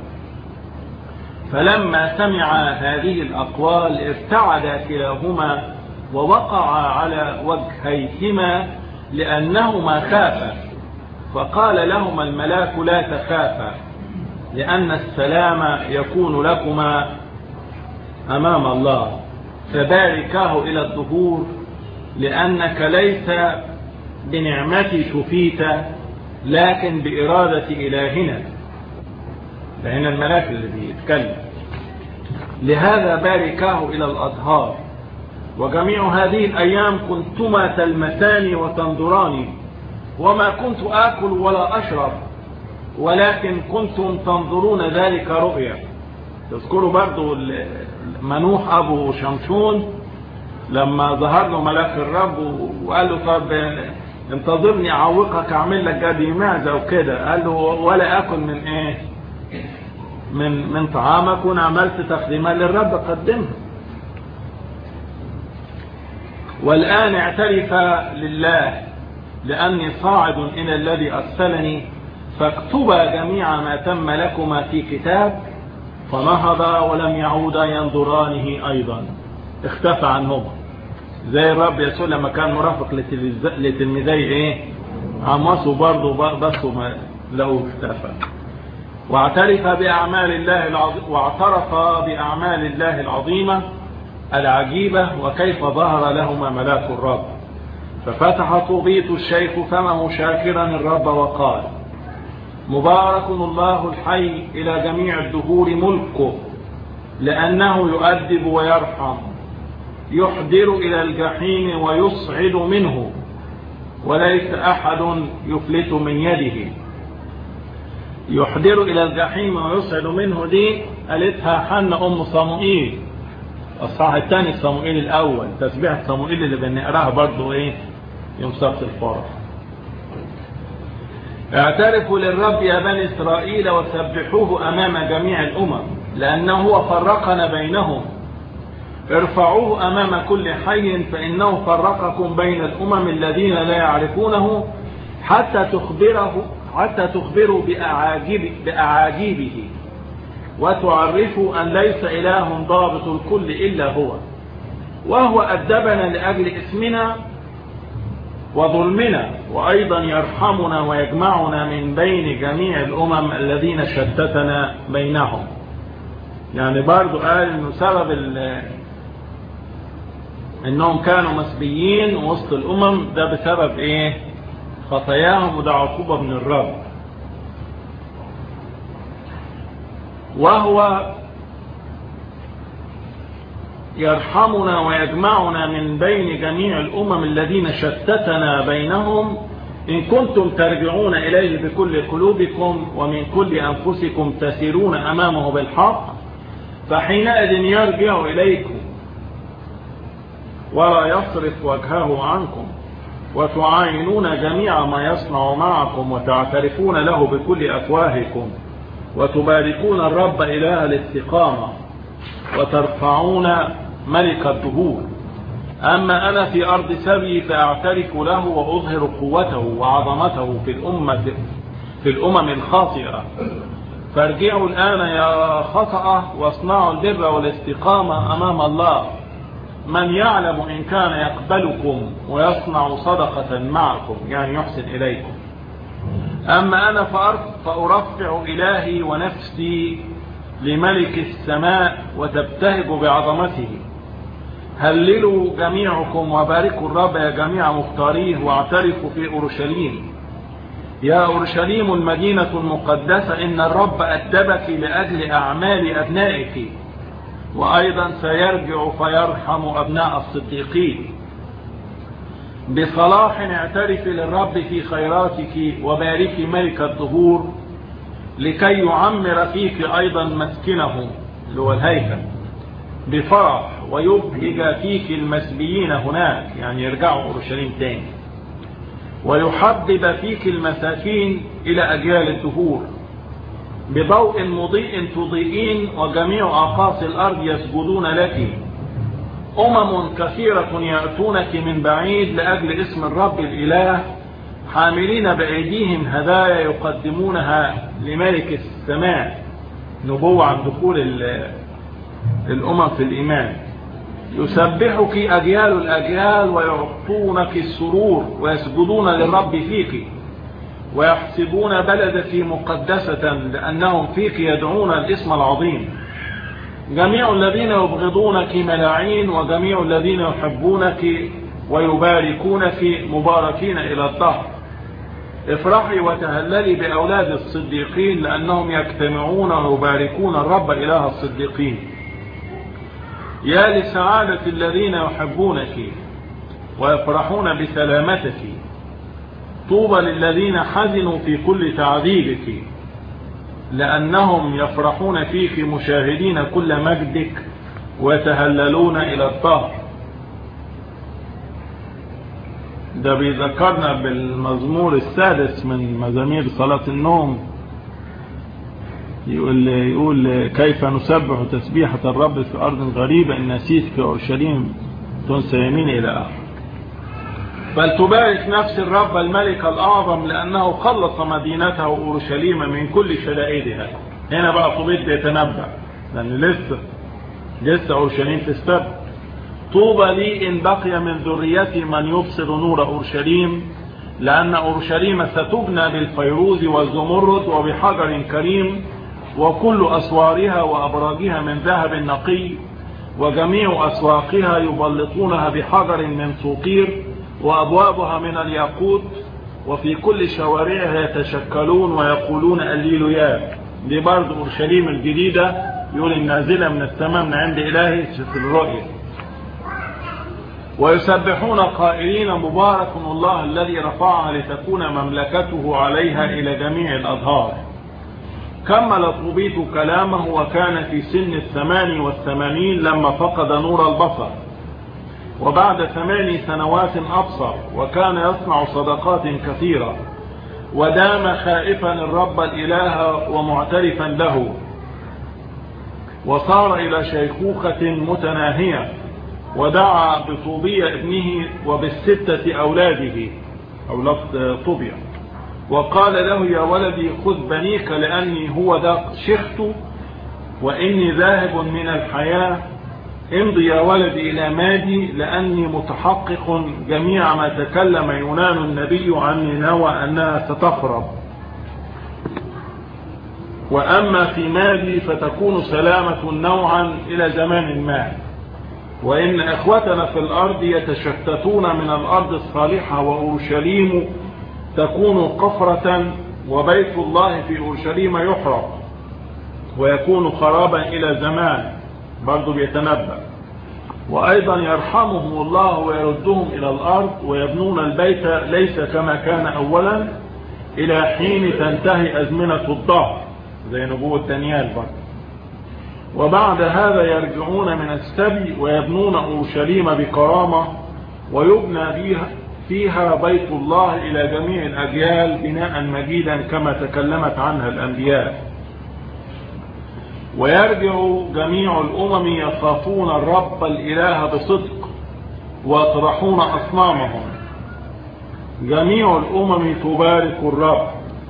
فلما سمع هذه الأقوال ارتعدا كلاهما ووقعا على وجهيهما لأنهما خافا، فقال لهما الملاك: لا تخافا، لأن السلام يكون لكما أمام الله. فباركاه إلى الظهور، لأنك ليس بنعمتي شفيت لكن بإرادة إلهنا. فهنا الملاك اللي بيتكلم. لهذا باركاه إلى الأظهار. وجميع هذه الأيام كنتما تلمساني وتنظراني، وما كنت آكل ولا أشرب، ولكن كنتم تنظرون ذلك رؤيا. تذكروا برضو منوح أبو شمشون لما ظهر له ملاك الرب وقال له: طب انتظرني أعوقك أعمل لك جدي معزة وكده. قال له: ولا أكل من إيه؟ من من طعامك، وأنا عملت تقديما للرب قدمها. والآن اعترف لله لأني صاعد إلى الذي أرسلني، فاكتبا جميع ما تم لكما في كتاب. فنهضا ولم يعودا ينظرانه أيضا، اختفى عنهما زي الرب يسوع لما كان مرافق لتلميذي ايه عمصوا برضه بصوا ما لو اختفى. واعترف بأعمال الله العظيمة واعترف بأعمال الله العظيمة العجيبة وكيف ظهر لهما ملاك الرب. ففتح طوبيت الشيخ فمه شاكرا الرب وقال: مبارك الله الحي إلى جميع الدهور ملكه، لأنه يؤدب ويرحم، يحضر إلى الجحيم ويصعد منه، وليس أحد يفلت من يده. يحضر إلى الجحيم ويصعد منه دي قالتها حنة أم صموئيل، الصحيح الثاني صموئيل الأول، تسبيح صموئيل اللي بنقراها برضو إيه يوم سبت الفرح. اعترفوا للرب يا بني إسرائيل وسبحوه أمام جميع الأمم، لأنه هو فرقنا بينهم. ارفعوه أمام كل حي، فإنه فرقكم بين الأمم الذين لا يعرفونه، حتى تخبره حتى تخبروا بأعاجيب بأعاجيبه، وتعرفوا أن ليس إله ضابط الكل إلا هو، وهو أدبنا لأجل اسمنا وظلمنا، وأيضا يرحمنا ويجمعنا من بين جميع الأمم الذين شتتنا بينهم. يعني برضو قال إنه سبب إنهم كانوا مسبيين وسط الأمم ده بسبب إيه؟ خطاياهم، وده عقوبة من الرب. وهو يرحمنا ويجمعنا من بين جميع الأمم الذين شتتنا بينهم، إن كنتم ترجعون إليه بكل قلوبكم ومن كل أنفسكم تسيرون أمامه بالحق، فحينئذ يرجع إليكم ولا يصرف وجهه عنكم، وتعاينون جميع ما يصنع معكم، وتعترفون له بكل أفواهكم، وتباركون الرب إله الاستقامة، وترفعون ملك الدهور. أما أنا في أرض سبي فأعترف له وأظهر قوته وعظمته في الأمة في الأمم الخاطئة. فارجعوا الآن يا خطأ واصنعوا البر والاستقامة أمام الله. من يعلم إن كان يقبلكم ويصنع صدقة معكم، يعني يحسن إليكم. أما أنا فأرفع إلهي ونفسي لملك السماء وتبتهج بعظمته. هللوا جميعكم وباركوا الرب يا جميع مختاريه، واعترفوا في أورشليم يا أورشليم المدينة المقدسة، إن الرب أدبك لأجل أعمال أبنائك، وأيضا سيرجع فيرحم أبناء الصديقين. بصلاح اعترف للرب في خيراتك، وباركي ملك الدهور لكي يعمر فيك أيضا مسكنه اللي هو الهيكل بفرح، ويبهج فيك المسبيين هناك، يعني يرجعوا أورشليم تاني، ويحبب فيك المساكين إلى أجيال الدهور. بضوء مضيء تضيئين، وجميع أقاصي الأرض يسجدون لك. أمم كثيرة يأتونك من بعيد لأجل اسم الرب الإله، حاملين بأيديهم هدايا يقدمونها لملك السماء. نبوة عن دخول الأمم في الإيمان. يسبحك أجيال الأجيال ويعطونك السرور، ويسجدون للرب فيك، ويحسبون بلدك مقدسة لأنهم فيك يدعون الاسم العظيم. جميع الذين يبغضونك ملاعين، وجميع الذين يحبونك ويباركونك مباركين إلى الدهر. افرحي وتهللي بأولاد الصديقين، لأنهم يجتمعون ويباركون الرب إله الصديقين. يا لسعادة الذين يحبونك ويفرحون بسلامتك. طوبى للذين حزنوا في كل تعذيبك، لأنهم يفرحون فيك مشاهدين كل مجدك، ويتهللون إلى الطهر. ده بيذكرنا بالمزمور السادس من مزامير صلاة النوم. يقول, يقول كيف نسبح تسبيحة الرب في أرض غريبة، إن نسيت في أورشليم تنسى يمين إلى آخر. بل تبارك نفس الرب الملك الأعظم، لأنه خلص مدينته أورشليم من كل شدائدها. هنا بقى طوبيت بيتنبأ، لأن لسه لسه أورشليم تستبد. طوبى لي إن بقي من ذريتي من يبصر نور أورشليم، لأن أورشليم ستبنى بالفيروز والزمرد وبحجر كريم، وكل أسوارها وأبراجها من ذهب نقي، وجميع أسواقها يبلطونها بحجر من سوقير، وأبوابها من الياقوت، وفي كل شوارعها يتشكلون ويقولون الليلويا. دي برضه أورشليم الجديدة، يقول النازلة من السماء من عند إلهي في الرؤية. ويسبحون قائلين مبارك الله الذي رفعها لتكون مملكته عليها إلى جميع الأظهار. كمل طوبيت كلامه، وكان في سن الثمان والثمانين لما فقد نور البصر، وبعد ثماني سنوات أبصر، وكان يصنع صدقات كثيرة، ودام خائفا الرب الإله ومعترفا له، وصار إلى شيخوخة متناهية، ودعا بطوبية ابنه وبالستة أولاده أولاد طوبية، وقال له يا ولدي خذ بنيك، لأني هو ذا شخت وإني ذاهب من الحياة. امضي يا ولدي إلى مادي، لأني متحقق جميع ما تكلم يونان النبي عن نينوى أنها ستخرب. وأما في مادي فتكون سلامة نوعا إلى زمان ما. وإن إخوتنا في الأرض يتشتتون من الأرض الصالحة، وأورشليم تكون قفرة، وبيت الله في أورشليم يحرق ويكون خرابا إلى زمان. برضو بيتنبأ. وأيضا يرحمهم الله ويردهم إلى الأرض، ويبنون البيت ليس كما كان أولا، إلى حين تنتهي أزمنة الظهر، زي نبوة دانيال برضو. وبعد هذا يرجعون من السبي ويبنون أورشليم بكرامة، ويبنى فيها بيت الله إلى جميع الأجيال بناء مجيدا كما تكلمت عنها الأنبياء. ويرجع جميع الأمم يخافون الرب الإله بصدق، ويطرحون أصنامهم. جميع الأمم تبارك الرب،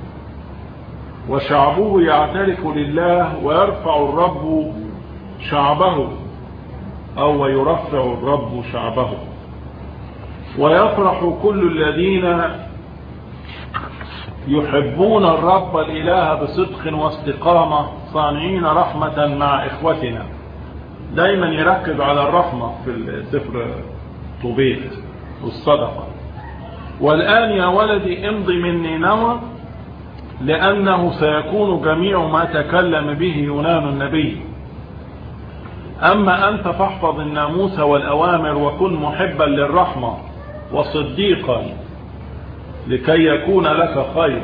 وشعبه يعترف لله، ويرفع الرب شعبه، أو ويرفع الرب شعبه. ويفرح كل الذين يحبون الرب الإله بصدق واستقامة، صانعين رحمة مع إخوتنا. دايما يركز على الرحمة في سفر طوبيت والصدقة. والآن يا ولدي امضي من نينوى، لأنه سيكون جميع ما تكلم به يونان النبي. أما أنت فاحفظ الناموس والأوامر، وكن محبا للرحمة وصديقا، لكي يكون لك خير.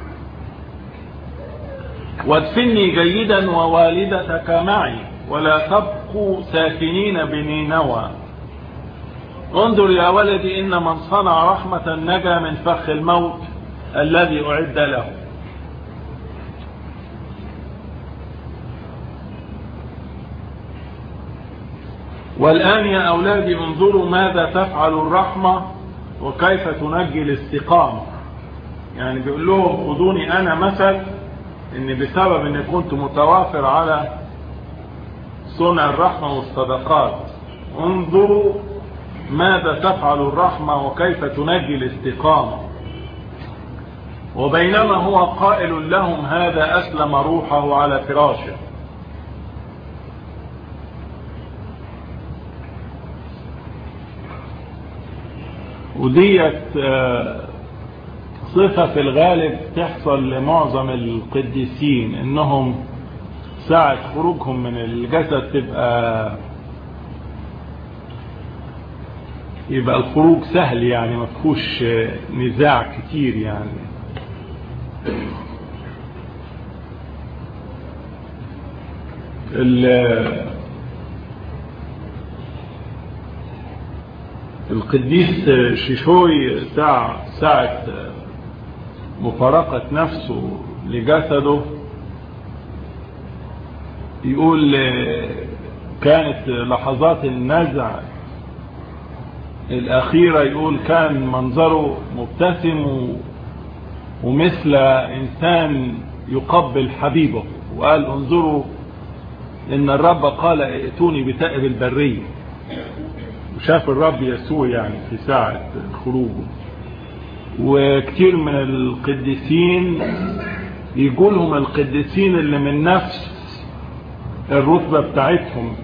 وادفني جيدا ووالدتك معي، ولا تبقوا ساكنين بنينوى. انظر يا ولدي، إن من صنع رحمة نجا من فخ الموت الذي أعد له. والآن يا أولادي انظروا ماذا تفعل الرحمة وكيف تنجي الاستقامة. يعني بيقول لهم خذوني أنا مثل، إن بسبب إن كنت متوافر على صنع الرحمة والصدقات، انظروا ماذا تفعل الرحمة وكيف تنجي الاستقامة. وبينما هو قائل لهم هذا، أسلم روحه على فراشه. وديت صفة في الغالب تحصل لمعظم القديسين، انهم ساعة خروجهم من الجسد تبقى يبقى الخروج سهل، يعني ما فيهوش نزاع كتير. يعني القديس شيشوي ساعة ساعة مفارقة نفسه لجسده يقول كانت لحظات النزع الأخيرة، يقول كان منظره مبتسم ومثل إنسان يقبل حبيبه. وقال انظروا إن الرب قال ائتوني بتائب البرية. وشاف الرب يسوع يعني في ساعة خروجه. وكتير من القديسين يقولهم القديسين اللي من نفس الرتبة بتاعتهم،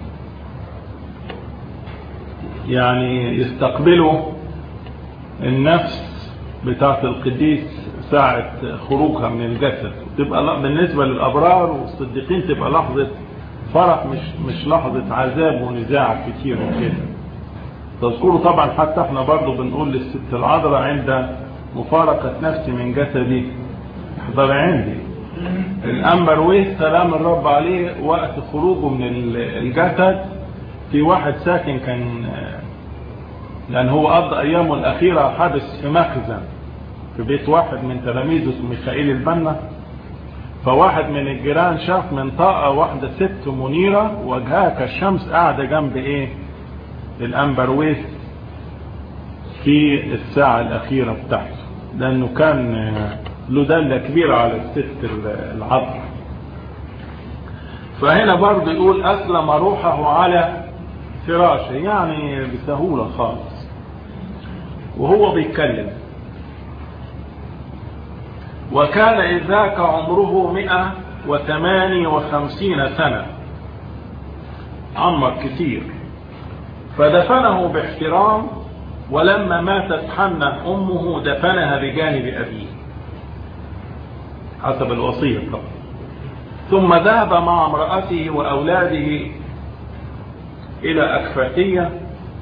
يعني يستقبلوا النفس بتاعت القديس ساعة خروجها من الجسد. تبقى بالنسبة للأبرار والصديقين تبقى لحظة فرح، مش مش لحظة عذاب ونزاع كتير وكده. تذكروا طبعا حتى احنا برضو بنقول للست العذراء عند مفارقة نفسي من جسدي احضر عندي. الأنبرويه سلام الرب عليه وقت خروجه من الجسد، في واحد ساكن كان، لأن هو قضى أيامه الأخيرة حابس في مخزن في بيت واحد من تلاميذه ميخائيل البنا. فواحد من الجيران شاف من طاقة واحدة ست منيرة وجهها كالشمس قاعدة جنب ايه الأنبرويه في الساعة الأخيرة بتاعته، لأنه كان له دلة كبيرة على الست العذراء. فهنا برضه يقول أسلم روحه على فراشه، يعني بسهولة خالص وهو بيتكلم. وكان إذ ذاك عمره مئة وثمانية وخمسين سنة، عمر كتير. فدفنه باحترام، ولما ماتت حنة أمه دفنها بجانب أبيه حسب الوصية طبعا. ثم ذهب مع امرأته وأولاده إلى أكفتية.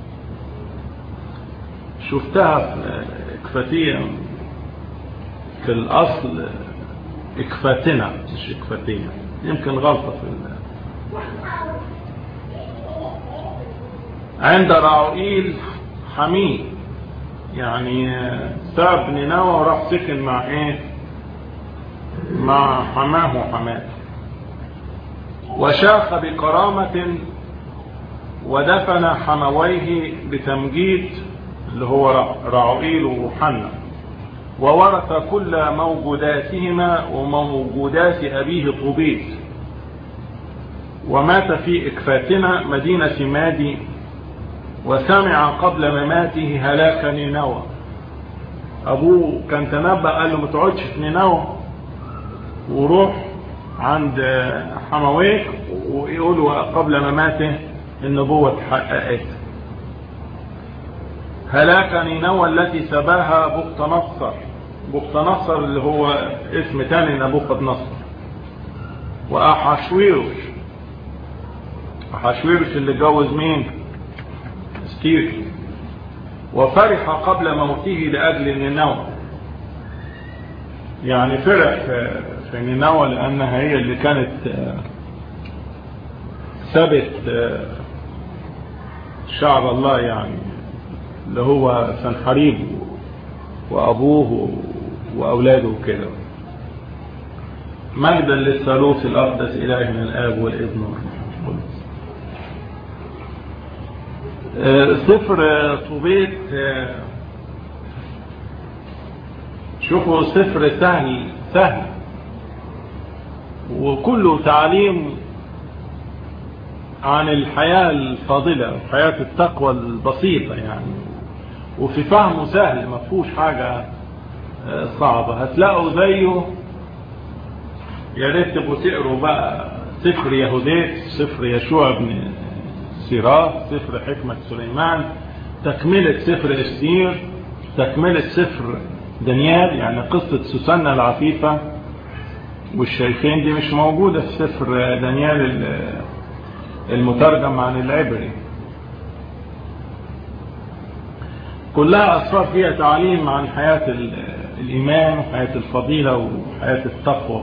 شفتها في أكفتية في الأصل إكفتنا مش إكفتية، يمكن غلطة في ال... عند راعوئيل حميه، يعني ساب نينوى وراح سكن مع ايه مع حماه وحماته. وشاخ بكرامة ودفن حمويه بتمجيد اللي هو رعوئيل وحنا، وورث كل موجوداتهما وموجودات أبيه طوبيت، ومات في إكفاتنا مدينة مادي، وسمع قبل مماته هلاك نينوى. أبوه كان تنبأ قال له ما تقعدش في نينوى وروح عند حمويك، ويقولوا قبل مماته النبوة اتحققت. هلاك نينوى التي سباها بختنصر. بختنصر اللي هو اسم تاني نبوخذ-نصر. وأحشويروش، أحشويروش اللي جوز مين؟ استير. وفرح قبل موته لأجل نينوى، يعني فرح في نينوى لأنها هي اللي كانت سبت شعب الله، يعني اللي هو سنحريب وأبوه وأولاده وكده. مجدا للثالوث الأقدس إلهنا الآب والابن والروح القدس. سفر طوبيت، شوفوا سفر سهل سهل وكله تعليم عن الحياة الفاضلة، حياة التقوى البسيطة يعني، وفي فهمه سهل ما فيهوش حاجة صعبة. هتلاقوا زيه يا ريت تبقوا تقروا بقى سفر يهوديت، سفر يشوع بن سيراس، سفر حكمة سليمان، تكملة سفر استير، تكملة سفر دانيال، يعني قصة سوسنة العفيفة والشيخين دي مش موجودة في سفر دانيال المترجم عن العبري. كلها أسرار فيها تعليم عن حياة الإيمان وحياة الفضيلة وحياة التقوى.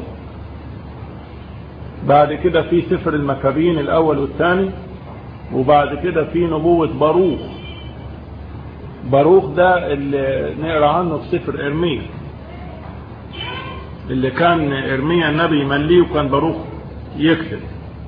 بعد كده في سفر المكابين الأول والثاني، وبعد كده في نبوة باروخ. باروخ ده اللي نقرأ عنه في سفر إرميا، اللي كان إرميا النبي يمليه وكان باروخ يكتب.